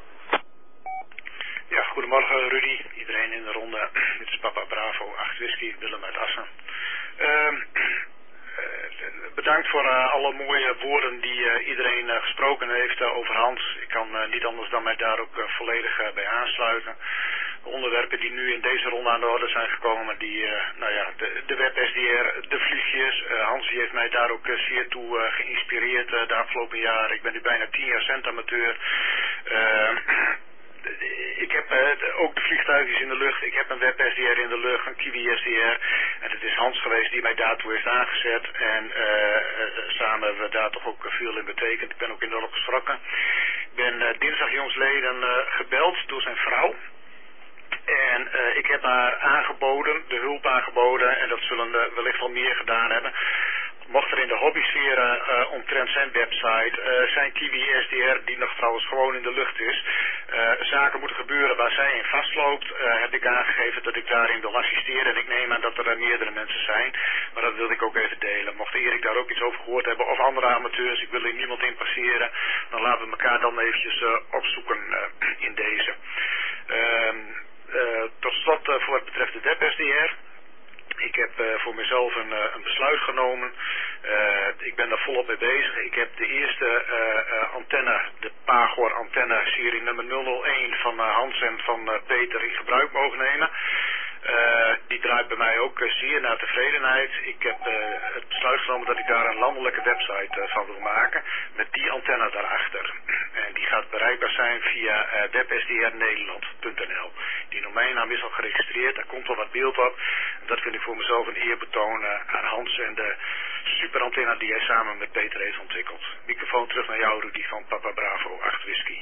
Ja, goedemorgen Rudy. Iedereen in de ronde. Dit is Papa Bravo acht Whisky, Willem uit Assen. Uh, uh, bedankt voor uh, alle mooie woorden die uh, iedereen uh, gesproken heeft uh, over Hans. Ik kan uh, niet anders dan mij daar ook uh, volledig uh, bij aansluiten. De onderwerpen die nu in deze ronde aan de orde zijn gekomen, die, uh, nou ja, de, de WebSDR, de vliegjes. Uh, Hans die heeft mij daar ook uh, zeer toe uh, geïnspireerd uh, de afgelopen jaren. Ik ben nu bijna tien jaar centamateur. Uh, Ik heb uh, ook de vliegtuigjes in de lucht. Ik heb een WebSDR in de lucht, een Kiwi S D R. En het is Hans geweest die mij daartoe heeft aangezet. En uh, uh, samen hebben we daar toch ook veel in betekend. Ik ben ook enorm geschrokken. Ik ben uh, dinsdag jongsleden uh, gebeld door zijn vrouw. En uh, ik heb haar aangeboden, de hulp aangeboden. En dat zullen uh, wellicht wel meer gedaan hebben. Mocht er in de hobbysfeer uh, omtrent zijn website, uh, zijn Kiwi S D R, die nog trouwens gewoon in de lucht is, uh, zaken moeten gebeuren waar zij in vastloopt, uh, heb ik aangegeven dat ik daarin wil assisteren. En ik neem aan dat er uh, meerdere mensen zijn, maar dat wilde ik ook even delen. Mocht Erik daar ook iets over gehoord hebben, of andere amateurs, ik wil hier niemand in passeren, dan laten we elkaar dan eventjes uh, opzoeken uh, in deze. Uh, uh, tot slot uh, voor wat betreft de WebSDR. Ik heb uh, voor mezelf een, uh, een besluit genomen. Uh, ik ben daar volop mee bezig. Ik heb de eerste uh, uh, antenne, de Pagor antenne serie nummer nul nul één van uh, Hans en van uh, Peter in gebruik mogen nemen. Uh, die draait bij mij ook uh, zeer naar tevredenheid. Ik heb uh, het besluit genomen dat ik daar een landelijke website uh, van wil maken. Met die antenne daarachter. En die gaat bereikbaar zijn via uh, websdrnederland punt n l. Die domeinnaam is al geregistreerd. Daar komt al wat beeld op. En dat vind ik voor mezelf een eerbetoon uh, aan Hans en de superantenne die jij samen met Peter heeft ontwikkeld. Microfoon terug naar jou, Rudy van Papa Bravo acht Whisky.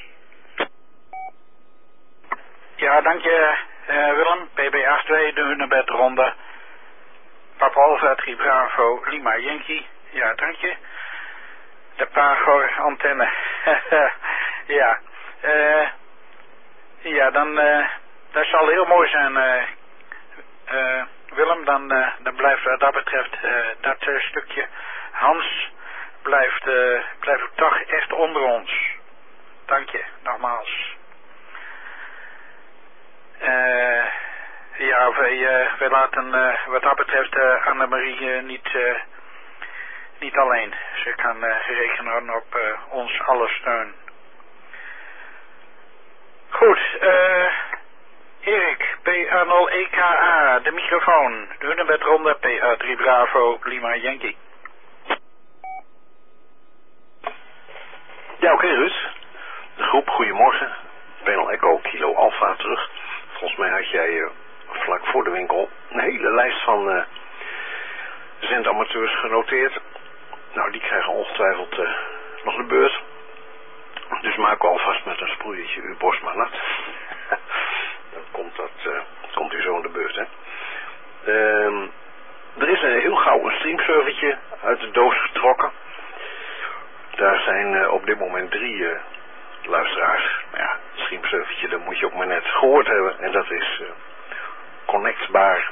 Ja, dank je uh, Willem. P B acht twee, de Hunebedronde. Papa Alpha drie Bravo, Lima Yankee. Ja, dank je. De Pagor antenne. ja. Uh, ja, dan uh, dat zal heel mooi zijn, uh, uh, Willem. Dan, uh, dan blijft wat dat betreft uh, dat uh, stukje Hans blijft, uh, blijft toch echt onder ons. Dank je, nogmaals. Uh, ja, wij, uh, wij laten uh, wat dat betreft uh, Annemarie uh, niet, uh, niet alleen. Ze kan uh, rekenen op uh, ons alle steun. Goed, uh, Erik, P A nul E K A, de microfoon. De Hunebedronde, P A drie Bravo, Lima Yankee. Ja, oké, okay, Ruud. De groep, goedemorgen. Panel Echo, Kilo Alpha terug. Volgens mij had jij uh, vlak voor de winkel een hele lijst van uh, zendamateurs genoteerd. Nou, die krijgen ongetwijfeld uh, nog de beurt. Dus maak alvast met een sproeiertje uw borst maar nat. Dan komt dat, uh, komt u zo in de beurt, hè. Um, er is een heel gauw een streamservertje uit de doos getrokken. Daar zijn uh, op dit moment drie uh, luisteraars. Nou ja, het streamservertje, dat moet je ook maar net gehoord hebben. En dat is uh, connectbaar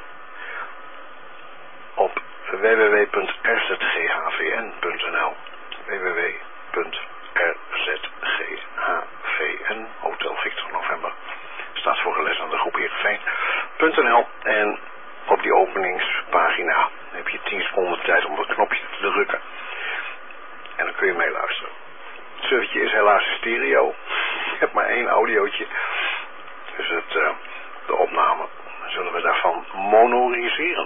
op w w w punt r z g h v n punt n l w w w punt r z g h v n Hotel Victor November staat voor geles aan de groep Heerenveen punt n l en op die openingspagina heb je tien seconden tijd om een knopje te drukken en dan kun je meeluisteren. Het servertje is helaas stereo. Je hebt maar één audiootje, dus het, uh, de opname zullen we daarvan monoriseren.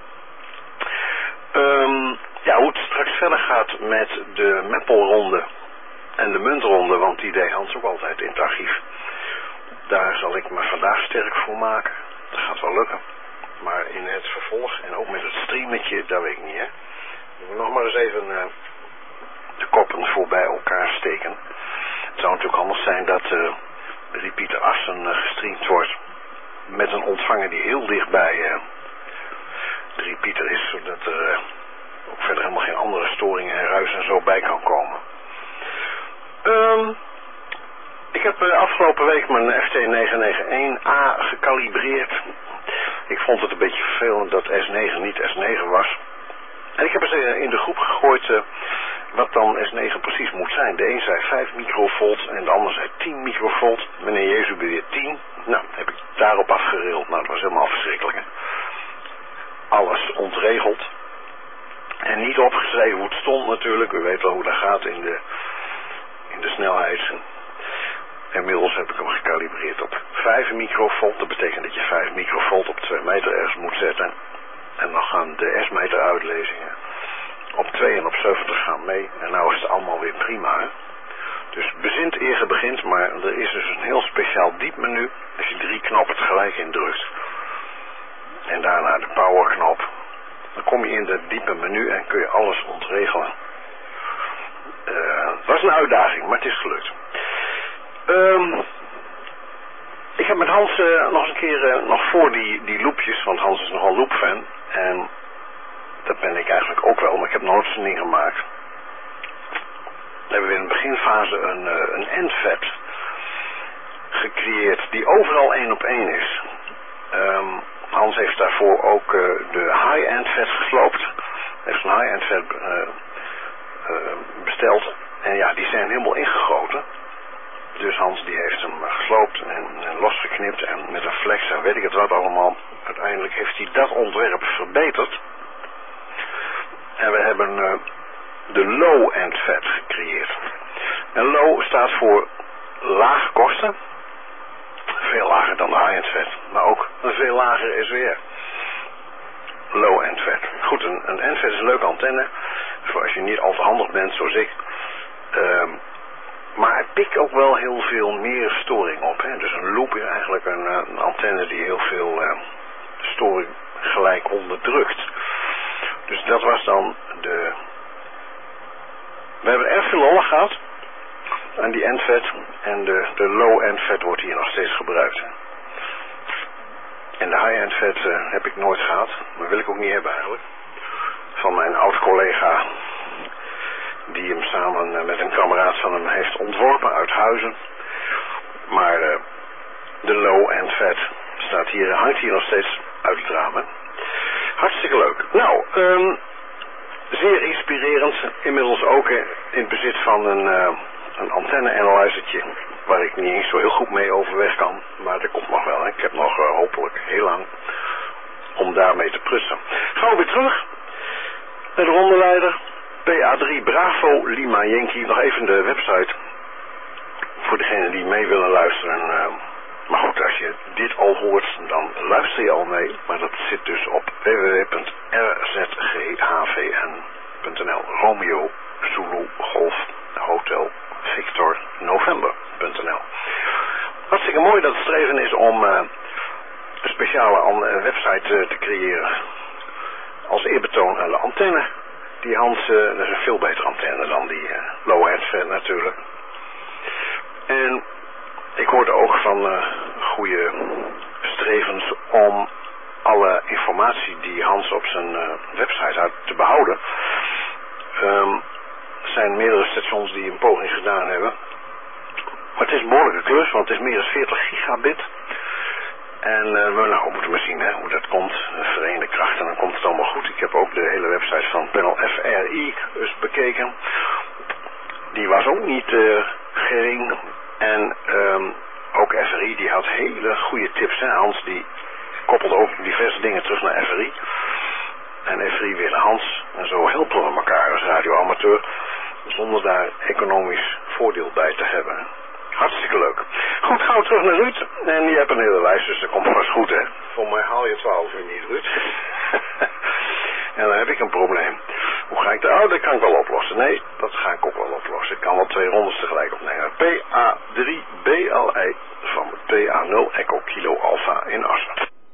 Um, ja, hoe het straks verder gaat met de Meppelronde en de muntronde, want die deed Hans ook altijd in het archief. Daar zal ik me vandaag sterk voor maken. Dat gaat wel lukken. Maar in het vervolg en ook met het streametje, dat weet ik niet, hè. We moeten nog maar eens even uh, de koppen voorbij elkaar steken. Het zou natuurlijk anders zijn dat uh, Repeater Assen uh, gestreamd wordt met een ontvanger die heel dichtbij uh, de repeater is, zodat er uh, ook verder helemaal geen andere storingen en ruis en zo bij kan komen. Um, ik heb uh, afgelopen week mijn F T negen negen één A gekalibreerd. Ik vond het een beetje vervelend dat S negen niet S negen was. En ik heb eens uh, in de groep gegooid uh, wat dan S negen precies moet zijn. De een zei vijf microvolt en de ander zei tien microvolt. Meneer Jezu beweert tien. Nou, heb ik daarop afgerild. Nou, dat was helemaal verschrikkelijk, hè. Alles ontregeld. En niet opgeschreven hoe het stond natuurlijk. U weet wel hoe dat gaat in de, in de snelheid. Inmiddels heb ik hem gekalibreerd op vijf microvolt. Dat betekent dat je vijf microvolt op twee meter ergens moet zetten. En dan gaan de S-meter uitlezingen op twee en op zeventig gaan mee. En nou is het allemaal weer prima, hè. Dus bezint eer je begint, maar er is dus een heel speciaal diepmenu. Als je drie knoppen tegelijk indrukt. En daarna de powerknop. Dan kom je in dat diepe menu en kun je alles ontregelen. Uh, het was een uitdaging, maar het is gelukt. Um, ik heb met Hans uh, nog eens een keer, uh, nog voor die, die loopjes, want Hans is nogal loopfan. En dat ben ik eigenlijk ook wel, maar ik heb nooit zo'n ding gemaakt. We hebben in de beginfase een, uh, een endvet gecreëerd die overal één op één is. Um, Hans heeft daarvoor ook uh, de high-end vet gesloopt. Hij heeft een high-end vet uh, uh, besteld. En ja, die zijn helemaal ingegoten. Dus Hans die heeft hem gesloopt en, en losgeknipt en met een flex en weet ik het wat allemaal. Uiteindelijk heeft hij dat ontwerp verbeterd. En we hebben uh, de low-end vet gecreëerd. En low staat voor lage kosten. Veel lager dan de high-end vet. Maar ook een veel lager S W R. Low-end vet. Goed, een, een end-vet is een leuke antenne. Voor als je niet al te handig bent zoals ik. Um, maar het pikt ook wel heel veel meer storing op. Hè? Dus een loop is eigenlijk een, een antenne die heel veel uh, storing gelijk onderdrukt. Dus dat was dan de... We hebben erg veel lollen gehad aan die endvet en de, de low endvet wordt hier nog steeds gebruikt. En de high endvet uh, heb ik nooit gehad, maar wil ik ook niet hebben eigenlijk. Van mijn oud collega die hem samen uh, met een kameraad van hem heeft ontworpen uit Huizen. Maar uh, de low endvet staat hier, hangt hier nog steeds uit het raam. Hè? Hartstikke leuk. Nou, um, zeer inspirerend. Inmiddels ook in het bezit van een, uh, een antenne-analyzertje waar ik niet eens zo heel goed mee overweg kan. Maar dat komt nog wel. Hè. Ik heb nog uh, hopelijk heel lang om daarmee te prutsen. Gaan we weer terug naar de rondeleider. P A drie Bravo Lima Yankee. Nog even de website voor degenen die mee willen luisteren. Uh, maar goed, als je dit al hoort, dan luister je al mee. Maar dat zit dus op w w w punt r z g h v n punt n l. Romeo Zulu Golf Hotel Victor November punt n l. Hartstikke mooi dat het streven is om uh, een speciale uh, website uh, te creëren. Als eerbetoon aan de antenne. Die Hans, uh, dat is een veel betere antenne dan die uh, low end natuurlijk. En ik hoorde ook van uh, goede strevens om alle informatie die Hans op zijn uh, website had te behouden. Um, er zijn meerdere stations die een poging gedaan hebben. Maar het is een behoorlijke klus, want het is meer dan veertig gigabit. En uh, we nou, moeten maar zien hè, hoe dat komt. Verenigde krachten, dan komt het allemaal goed. Ik heb ook de hele website van Panel F R I dus bekeken. Die was ook niet uh, gering. En um, ook F R I die had hele goede tips. Hè? Hans die koppelde ook diverse dingen terug naar F R I. En F R I weer naar Hans. En zo helpen we elkaar als radioamateur. Zonder daar economisch voordeel bij te hebben. Hartstikke leuk. Goed, gaan we terug naar Ruud. En je hebt een hele lijst, dus dat komt vast goed, hè. Voor mij haal je twaalf uur niet, Ruud. En dan heb ik een probleem. Hoe ga ik dat? Oh, dat kan ik wel oplossen. Nee, dat ga ik ook wel oplossen. Ik kan wel twee rondes tegelijk opnemen. P A drie B L I van P A nul Echo Kilo Alpha in Assen.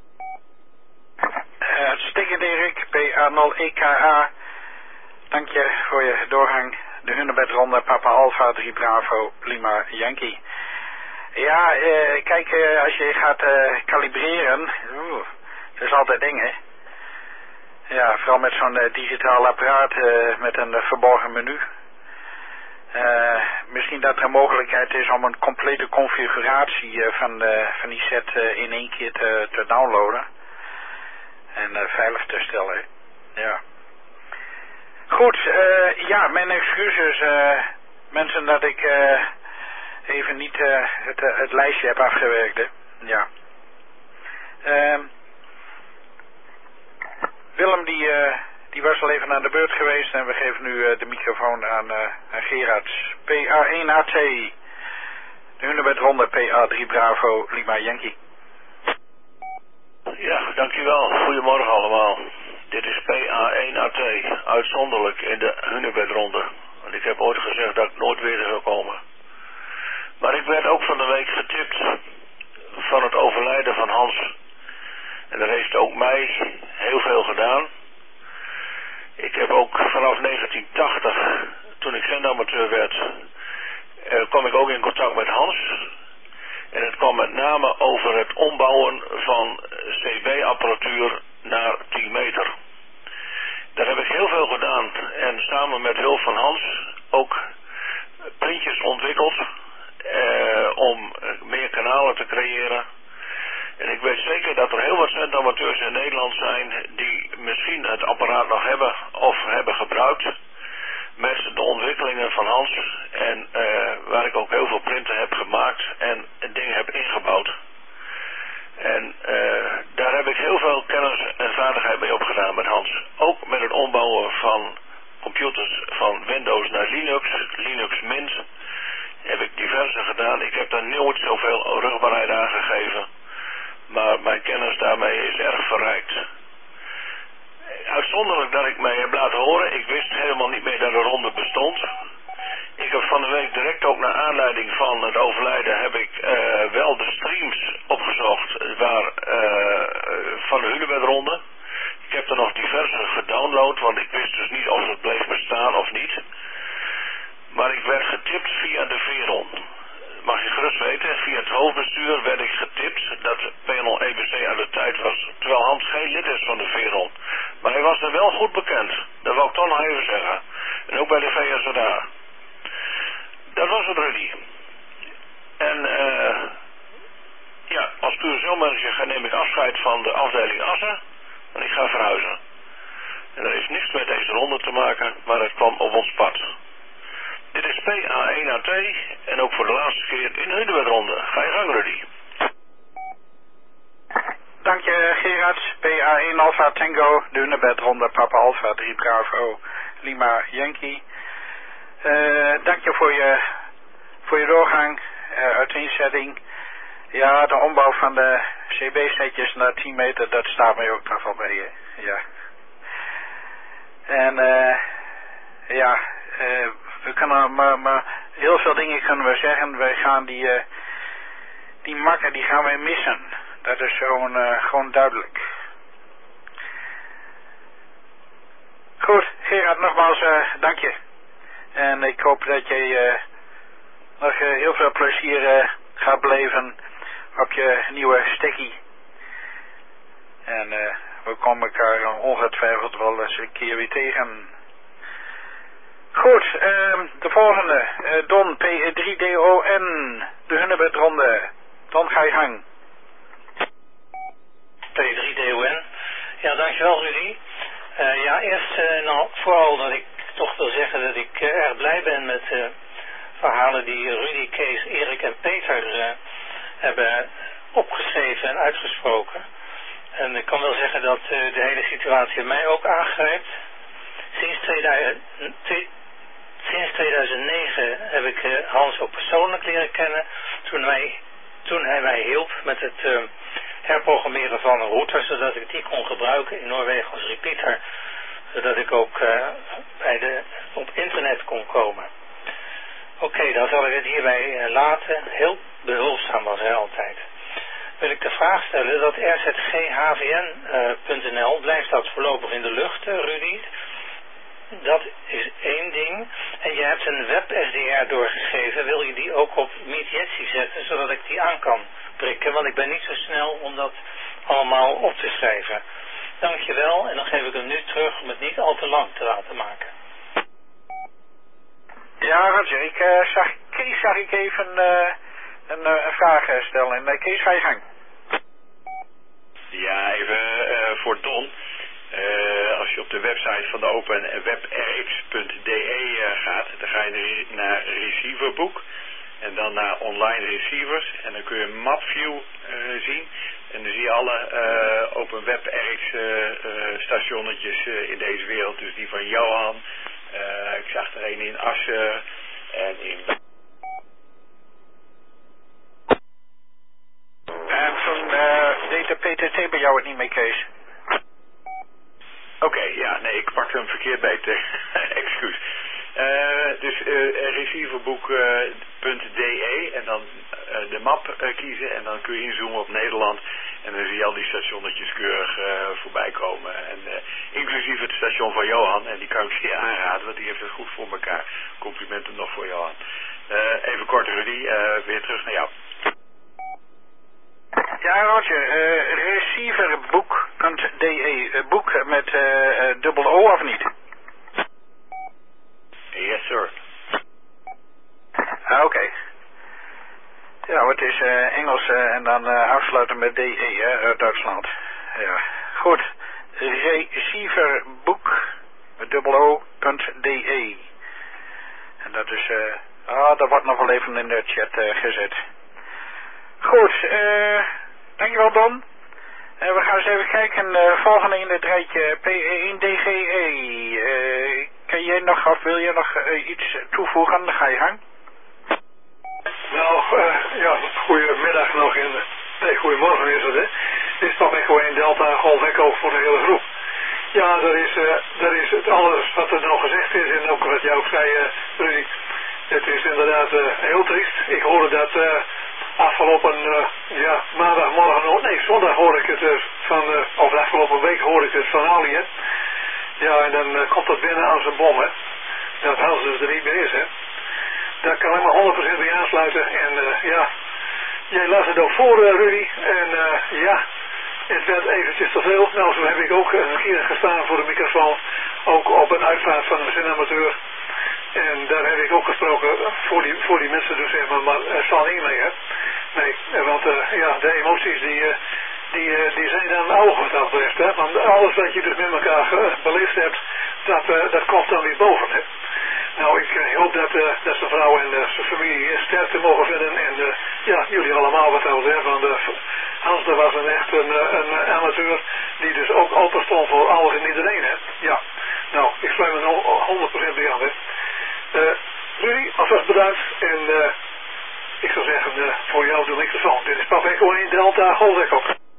Uitstekend, uh, Erik. P A nul E K A. Dank je voor je doorgang. De Hunebedronde, Papa Alpha drie Bravo Lima Yankee. Ja, uh, kijk, uh, als je gaat uh, kalibreren, oeh, dat is altijd eng, hè. Ja, vooral met zo'n uh, digitaal apparaat uh, met een uh, verborgen menu. Uh, misschien dat er een mogelijkheid is om een complete configuratie uh, van, uh, van die set uh, in één keer te, te downloaden. En uh, veilig te stellen, hè. Ja. Goed, uh, ja, mijn excuses, uh, mensen, dat ik uh, even niet uh, het, uh, het lijstje heb afgewerkt, hè. Ja. Uh, Willem, die, uh, die was al even aan de beurt geweest en we geven nu uh, de microfoon aan, uh, aan Gerard. P A één A T, de Hunebedronde, P A drie Bravo Lima Yankee. Ja, dankjewel. Goedemorgen allemaal. Dit is P A één A T, uitzonderlijk in de Hunebedronde. Want ik heb ooit gezegd dat ik nooit weer zou komen. Maar ik werd ook van de week getipt van het overlijden van Hans. En dat heeft ook mij heel veel gedaan. Ik heb ook vanaf negentien tachtig, toen ik zendamateur werd, eh, kwam ik ook in contact met Hans. En het kwam met name over het ombouwen van C B-apparatuur naar tien meter. Daar heb ik heel veel gedaan en samen met hulp van Hans ook printjes ontwikkeld eh, om meer kanalen te creëren. En ik weet zeker dat er heel wat zendamateurs in Nederland zijn die misschien het apparaat nog hebben of hebben gebruikt met de ontwikkelingen van Hans. En uh, waar ik ook heel veel printen heb gemaakt en dingen heb ingebouwd. En uh, daar heb ik heel veel kennis en vaardigheid mee opgedaan met Hans. Ook met het ombouwen van computers van Windows naar Linux, Linux Mint. Heb ik diverse gedaan. Ik heb daar nooit zoveel rugbaarheid aan gegeven. Maar mijn kennis daarmee is erg verrijkt. Uitzonderlijk dat ik mij heb laten horen. Ik wist helemaal niet meer dat er ronde bestond. Ik heb van de week direct ook naar aanleiding van het overlijden heb ik uh, wel de streams opgezocht waar, uh, van de Hunebedronde. Ik heb er nog diverse gedownload. goed, want ik wist dus niet of het bleef bestaan of niet. Maar ik werd getipt via de Veron. Mag je gerust weten, via het hoofdbestuur werd ik getipt dat P N O E B C uit de tijd was. Terwijl Hans geen lid is van de Veron. Maar hij was er wel goed bekend. Dat wil ik toch nog even zeggen. En ook bij de V S R A. Dat was het, Rudy. En eh... ja, als personeelmanager neem ik afscheid van de afdeling Assen. En ik ga verhuizen. En er is niks met deze ronde te maken, maar het kwam op ons pad. Dit is P A één A T en ook voor de laatste keer in de Hunebedronde. Ga je gang, Rudy. Dank je, Gerard. P A één Alpha Tango, de Hunebedronde, Papa Alpha drie Bravo, Lima Yankee. Uh, dank je voor je, voor je doorgang, uh, uiteenzetting. Ja, de ombouw van de C B-setjes naar tien meter, dat staat mij ook toch wel bij je. Ja. En uh, ja, uh, we kunnen maar, maar heel veel dingen kunnen we zeggen. Wij gaan die, uh, die makker, die gaan wij missen. Dat is gewoon, uh, gewoon duidelijk. Goed, Gerard, nogmaals uh, dank je. En ik hoop dat jij uh, nog uh, heel veel plezier uh, gaat beleven op je nieuwe stekkie. En uh, we komen elkaar ongetwijfeld wel eens een keer weer tegen. Goed, uh, de volgende. Uh, Don, P drie D O N, de Hunebedronde. Don, ga je gang. P drie D O N. Ja, dankjewel Rudy. Uh, ja, eerst uh, nou, vooral dat ik toch wil zeggen dat ik uh, erg blij ben met de uh, verhalen die Rudy, Kees, Erik en Peter uh, hebben opgeschreven en uitgesproken. En ik kan wel zeggen dat uh, de hele situatie mij ook aangrijpt. Sinds, tweeduizend, sinds tweeduizend negen heb ik uh, Hans ook persoonlijk leren kennen. Toen, wij, toen hij mij hielp met het uh, herprogrammeren van een router, zodat ik die kon gebruiken in Noorwegen als repeater. Zodat ik ook uh, bij de, op internet kon komen. Oké, okay, dan zal ik het hierbij uh, laten. Heel behulpzaam was hij altijd. Wil ik de vraag stellen dat R Z G H V N punt N L, blijft dat voorlopig in de lucht, uh, Rudy? Dat is één ding. En je hebt een web S D R doorgegeven. Wil je die ook op Meet Jetsi zetten, zodat ik die aan kan prikken? Want ik ben niet zo snel om dat allemaal op te schrijven. Dankjewel. En dan geef ik hem nu terug om het niet al te lang te laten maken. Ja, Roger. Ik uh, zag Kees zag ik even uh, een, uh, een vraag stellen. En uh, Kees, ga je gang. Ja, even uh, voor Don. Uh, als je op de website van de Open Web R X punt D E uh, gaat, dan ga je naar receiverboek en dan naar online receivers en dan kun je mapview uh, zien en dan zie je alle uh, Open Web R X uh, uh, stationnetjes uh, in deze wereld, dus die van Johan, uh, ik zag er een in Assen en in... En toen uh, deed de P T T bij jou het niet mee, Kees. Oké, okay, ja, nee, ik pakte hem verkeerd beter. Excuus. Uh, dus uh, receiverboek punt D E en dan uh, de map uh, kiezen en dan kun je inzoomen op Nederland en dan zie je al die stationnetjes keurig uh, voorbij komen. En uh, inclusief het station van Johan, en die kan ik zeer aanraden, want die heeft het goed voor elkaar. Complimenten nog voor Johan. Uh, even kort, Rudy, uh, weer terug naar jou. Ja, Roger, uh, receiverboek punt D E, uh, boek met uh, uh, dubbel O of niet? Yes, sir. Ah, oké. Okay. Ja, het is uh, Engels uh, en dan uh, afsluiten met D E, hè, uit Duitsland. Ja, goed. Receiverboek met dubbel O punt D E. En dat is, uh, ah, dat wordt nog wel even in de chat uh, gezet. Goed, uh, dankjewel Don. Uh, we gaan eens even kijken, uh, volgende in het rijtje, P één D G E. Uh, kan jij nog, of wil je nog uh, iets toevoegen? Dan ga je gang. Nou, uh, ja, goedemiddag nog in, nee, goedemorgen is het, hè. Dit is toch Echo één Delta Golf Echo voor de hele groep. Ja, dat is, uh, dat is het alles wat er nou gezegd is en ook wat jij ook zei, uh, Rudy. Het is inderdaad uh, heel triest. Ik hoorde dat uh, afgelopen uh, ja, maandagmorgen, nee, zondag hoorde ik het uh, van, uh, of de afgelopen week hoorde ik het van Alië. Ja, en dan uh, komt dat binnen als een bom, hè. Dat Hans dus er niet meer is, hè. Daar kan ik me honderd procent bij aansluiten. En uh, ja, jij las het ook voor, uh, Rudy. En uh, ja, het werd eventjes te veel. Nou, zo heb ik ook een keer gestaan voor de microfoon. Ook op een uitvaart van een zinamateur. En daar heb ik ook gesproken voor die, voor die mensen dus, zeg maar. Maar er zal niet mee, hè. Nee, want uh, ja, de emoties die... Uh, Die, uh, die zijn dan ogen wat dat betreft, hè? Want alles wat je dus met elkaar uh, beleefd hebt, dat, uh, dat komt dan weer boven, hè? Nou, ik uh, hoop dat, uh, dat zijn vrouw en uh, zijn familie sterkte mogen vinden en uh, ja, jullie allemaal wat dat betreft, want uh, Hans er was een echt een, uh, een amateur die dus ook open stond voor alles en iedereen, hè? Ja, nou, ik sluit me nog honderd procent bij aan, hè? Uh, Rudy, alvast bedankt en uh, ik zou zeggen, uh, voor jou de microfoon. Dit is Papa Echo één Delta Golf Echo.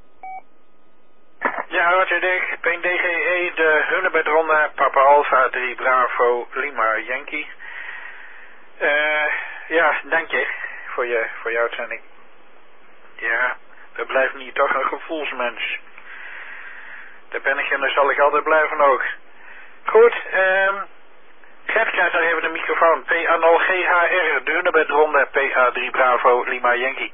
Ja, Roger Dick, P N D G E, de Hunebedronde, Papa Alpha drie Bravo, Lima Yankee. Uh, ja, dank je voor je, voor je uitzending. Ja, we blijven hier toch een gevoelsmens. Daar ben ik en daar zal ik altijd blijven ook. Goed, um, Gert krijgt nog even de microfoon. P A nul G H R, de Hunebedronde, P A drie Bravo, Lima Yankee.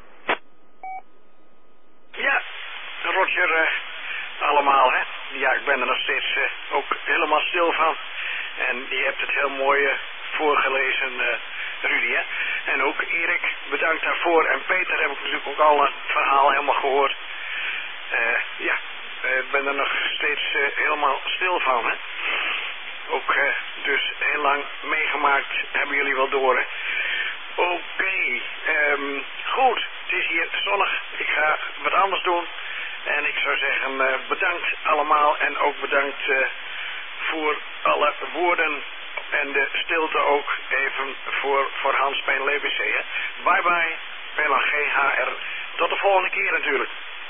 Ja, Roger... Uh... allemaal, hè. Ja, ik ben er nog steeds uh, ook helemaal stil van. En je hebt het heel mooi uh, voorgelezen, uh, Rudy, hè. En ook Erik, bedankt daarvoor. En Peter heb ik natuurlijk ook al een verhaal helemaal gehoord. Uh, ja, ik uh, ben er nog steeds uh, helemaal stil van, hè. Ook uh, dus heel lang meegemaakt, hebben jullie wel door, hè. Oké, okay, um, goed. Het is hier zonnig. Ik ga wat anders doen. En ik zou zeggen, uh, bedankt allemaal en ook bedankt uh, voor alle woorden en de stilte ook even voor, voor Hans bij L B C. Hè. Bye bye, P N G H R. Tot de volgende keer natuurlijk.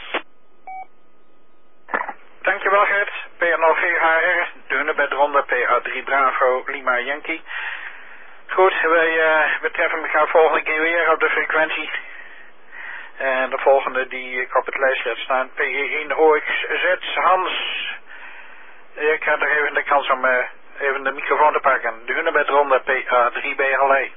Dankjewel Gert, P N G H R, de Hunebedronde, P A drie Bravo, Lima Yankee. Goed, wij uh, betreffen elkaar volgende keer weer op de frequentie. En de volgende die ik op het lijstje heb staan, P E één O X Z, Hans. Ik heb er even de kans om uh, even de microfoon te pakken. De Hunebedronde, P A drie B Halle.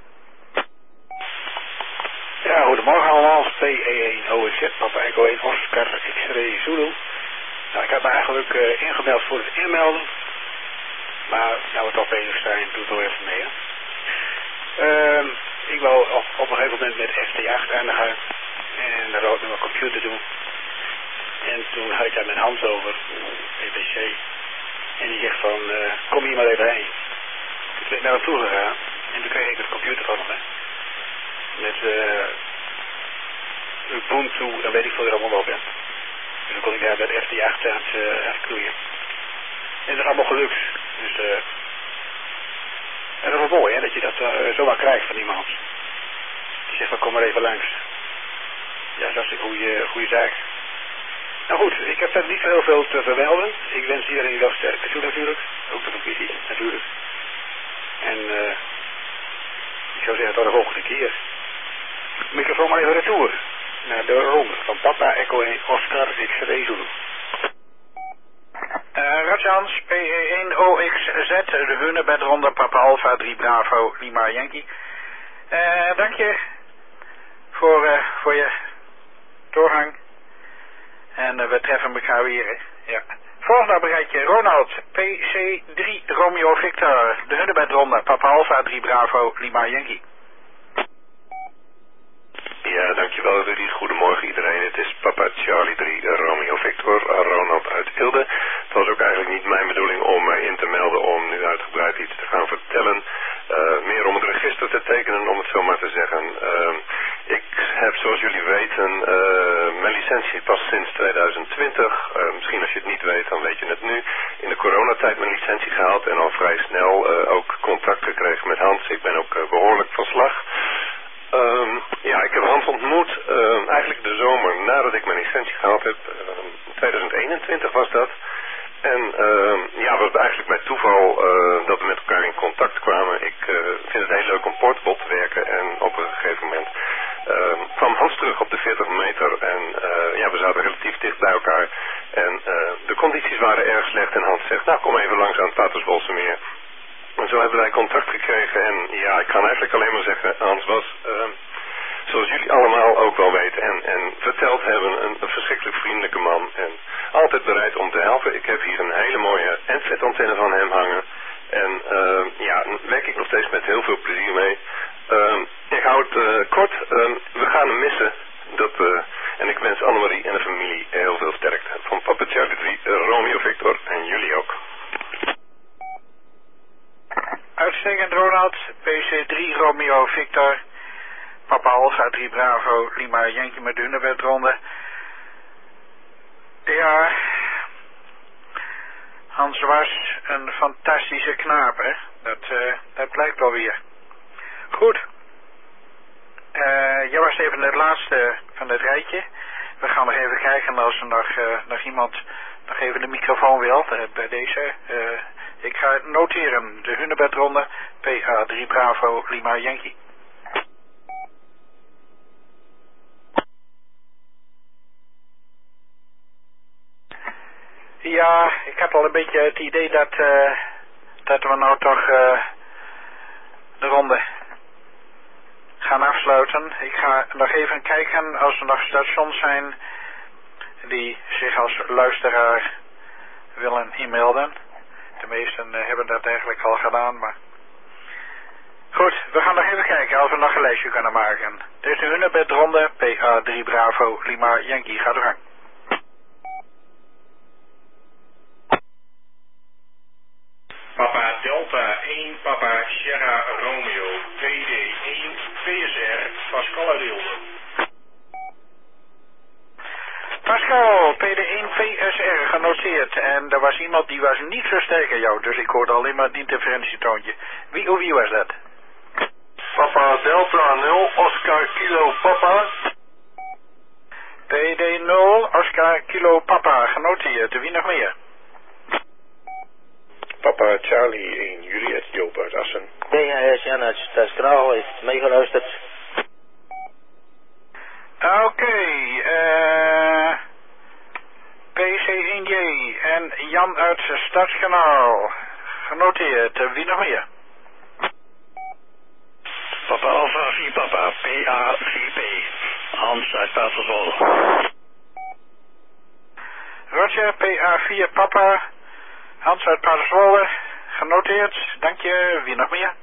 Ja, goedemorgen allemaal, P E één O X Z, Papa Echo één Oscar X-ray Zulu. Nou, ik heb me eigenlijk uh, ingemeld voor het inmelden. Maar nou we toch bezig zijn, doe het wel even mee, hè. Uh, ik wou op, op een gegeven moment met F T acht aan de gang. En dat wou ik met mijn computer doen. En toen had ik daar met Hans over, E B C. En die zegt van, uh, kom hier maar even heen. Dus ben ik naar hem toe gegaan. En toen kreeg ik het computer van hem. Met uh, Ubuntu, dan weet ik veel er allemaal op, hè. Dus dan kon ik daar met F T acht aan het, uh, aan het knoeien. En dat is allemaal gelukt. Dus, uh, en dat was mooi, hè, dat je dat uh, zomaar krijgt van iemand. Die zegt van, kom maar even langs. Ja, dat is een goede, goede zaak. Nou goed, ik heb verder niet zo heel veel te vermelden. Ik wens iedereen wel sterk toe natuurlijk. Ook de familie natuurlijk. En uh, ik zou zeggen tot de volgende keer. Microfoon maar even retour. Naar de ronde van Papa Echo één Oscar X-ray Zulu. Uh, Ratjans, P E één O X Z, de Hunebedronde, Papa Alpha drie Bravo, Lima Yankee. Uh, dank je voor, uh, voor je doorgang. En uh, we treffen elkaar weer. Hè. Ja. Volgende bereidje, Ronald, P C drie Romeo Victor, de Hunebedronde, Papa Alpha drie Bravo, Lima Yankee. Ja, dankjewel Rudy. Goedemorgen iedereen. Het is Papa Charlie drie Romeo Victor, Ronald uit Ilde. Het was ook eigenlijk niet mijn bedoeling om mij in te melden om nu uitgebreid iets te gaan vertellen. Uh, meer om het register te tekenen, om het zo maar te zeggen. Uh, ik heb, zoals jullie weten, uh, mijn licentie pas sinds tweeduizend twintig. Uh, misschien als je het niet weet, dan weet je het nu. In de coronatijd mijn licentie gehaald en al vrij snel uh, ook contact gekregen met Hans. Ik ben ook uh, behoorlijk van slag. Um, ja, ik heb Hans ontmoet uh, eigenlijk de zomer nadat ik mijn licentie gehaald heb. Uh, tweeduizend eenentwintig was dat. En uh, ja, het was eigenlijk bij toeval uh, dat we met elkaar in contact kwamen. Ik uh, vind het heel leuk om portable te werken. En op een gegeven moment uh, kwam Hans terug op de veertig meter. En uh, ja, we zaten relatief dicht bij elkaar. En uh, de condities waren erg slecht. En Hans zegt, nou kom even langs Aalsmeer. En zo hebben wij contact gekregen en ja, ik kan eigenlijk alleen maar zeggen, Hans was, uh, zoals jullie allemaal ook wel weten en, en verteld hebben, een, een verschrikkelijk vriendelijke man en altijd bereid om te helpen. Ik heb hier een hele mooie handset-antenne van hem hangen en uh, ja, daar werk ik nog steeds met heel veel plezier mee. Uh, ik hou het uh, kort, uh, we gaan hem missen. Dat, uh, en ik wens Annemarie en de familie heel veel sterkte. Van Papa Charlie drie, uh, Romeo Victor en jullie ook. Uitstekend Ronald, P C drie Romeo Victor, Papa Alfa drie Bravo, Lima Yankee met de Hunebedronde. Ja, Hans was een fantastische knaap, hè. Dat, uh, dat blijkt wel weer. Goed. Uh, jij was even het laatste van het rijtje. We gaan nog even kijken als er nog, uh, nog iemand nog even de microfoon wil uh, bij deze. Uh, ik ga noteren. De Hunebedronde, P A drie Bravo, Lima Yankee. Ja, ik had al een beetje het idee dat, uh, dat we nou toch uh, de ronde gaan afsluiten. Ik ga nog even kijken als er nog stations zijn die zich als luisteraar willen inmelden. De meesten uh, hebben dat eigenlijk al gedaan, maar goed, we gaan nog even kijken als we nog een lijstje kunnen maken. Dit is de Hunebedronde, P A drie Bravo, Lima Yankee. Ga door gang. Papa Delta één, Papa Sierra Romeo, P D één, P S R, Pascal uit Eelde. Pascal, P D één, P S R, genoteerd. En er was iemand die was niet zo sterk aan jou, dus ik hoorde alleen maar het interferentietoontje. Wie of wie was dat? Papa Delta nul, Oscar Kilo Papa. P D nul, Oscar Kilo Papa, genoteerd. Wie nog meer? Papa Charlie één, Juliet Joop uit Assen. D H S Jan uit Stadskanaal heeft meegeluisterd. Oké, okay, uh, P C één J en Jan uit Stadskanaal. Genoteerd. Wie nog meer? Papa Alpha vier Papa, P A vier P, Hans uit Paterswolde. Roger, P A vier Papa, Hans uit Paterswolde. Genoteerd. Dank je. Wie nog meer?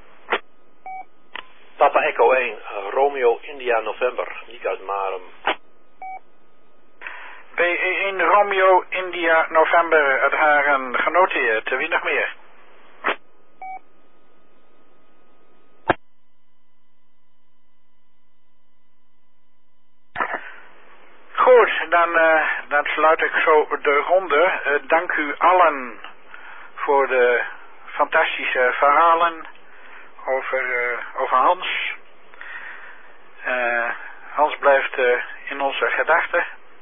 Papa Echo één, Romeo India November, Niek uit Marum. P E één Romeo India November uit Haren, genoteerd. Wie nog meer? Goed, dan, uh, dan sluit ik zo de ronde. Uh, dank u allen voor de fantastische verhalen over, uh, over Hans. Uh, Hans blijft uh, in onze gedachten.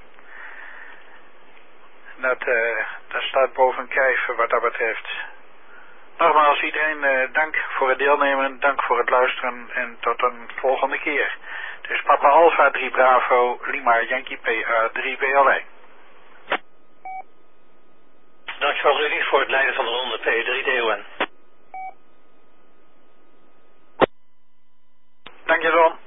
Dat, uh, dat staat boven kijf wat dat betreft. Nogmaals iedereen uh, dank voor het deelnemen, dank voor het luisteren en tot een volgende keer. Dus Papa Alpha drie Bravo, Lima Yankee P A drie B L I. Dankjewel Rudy voor het leiden van de ronde P drie D O N. Dank je Ron.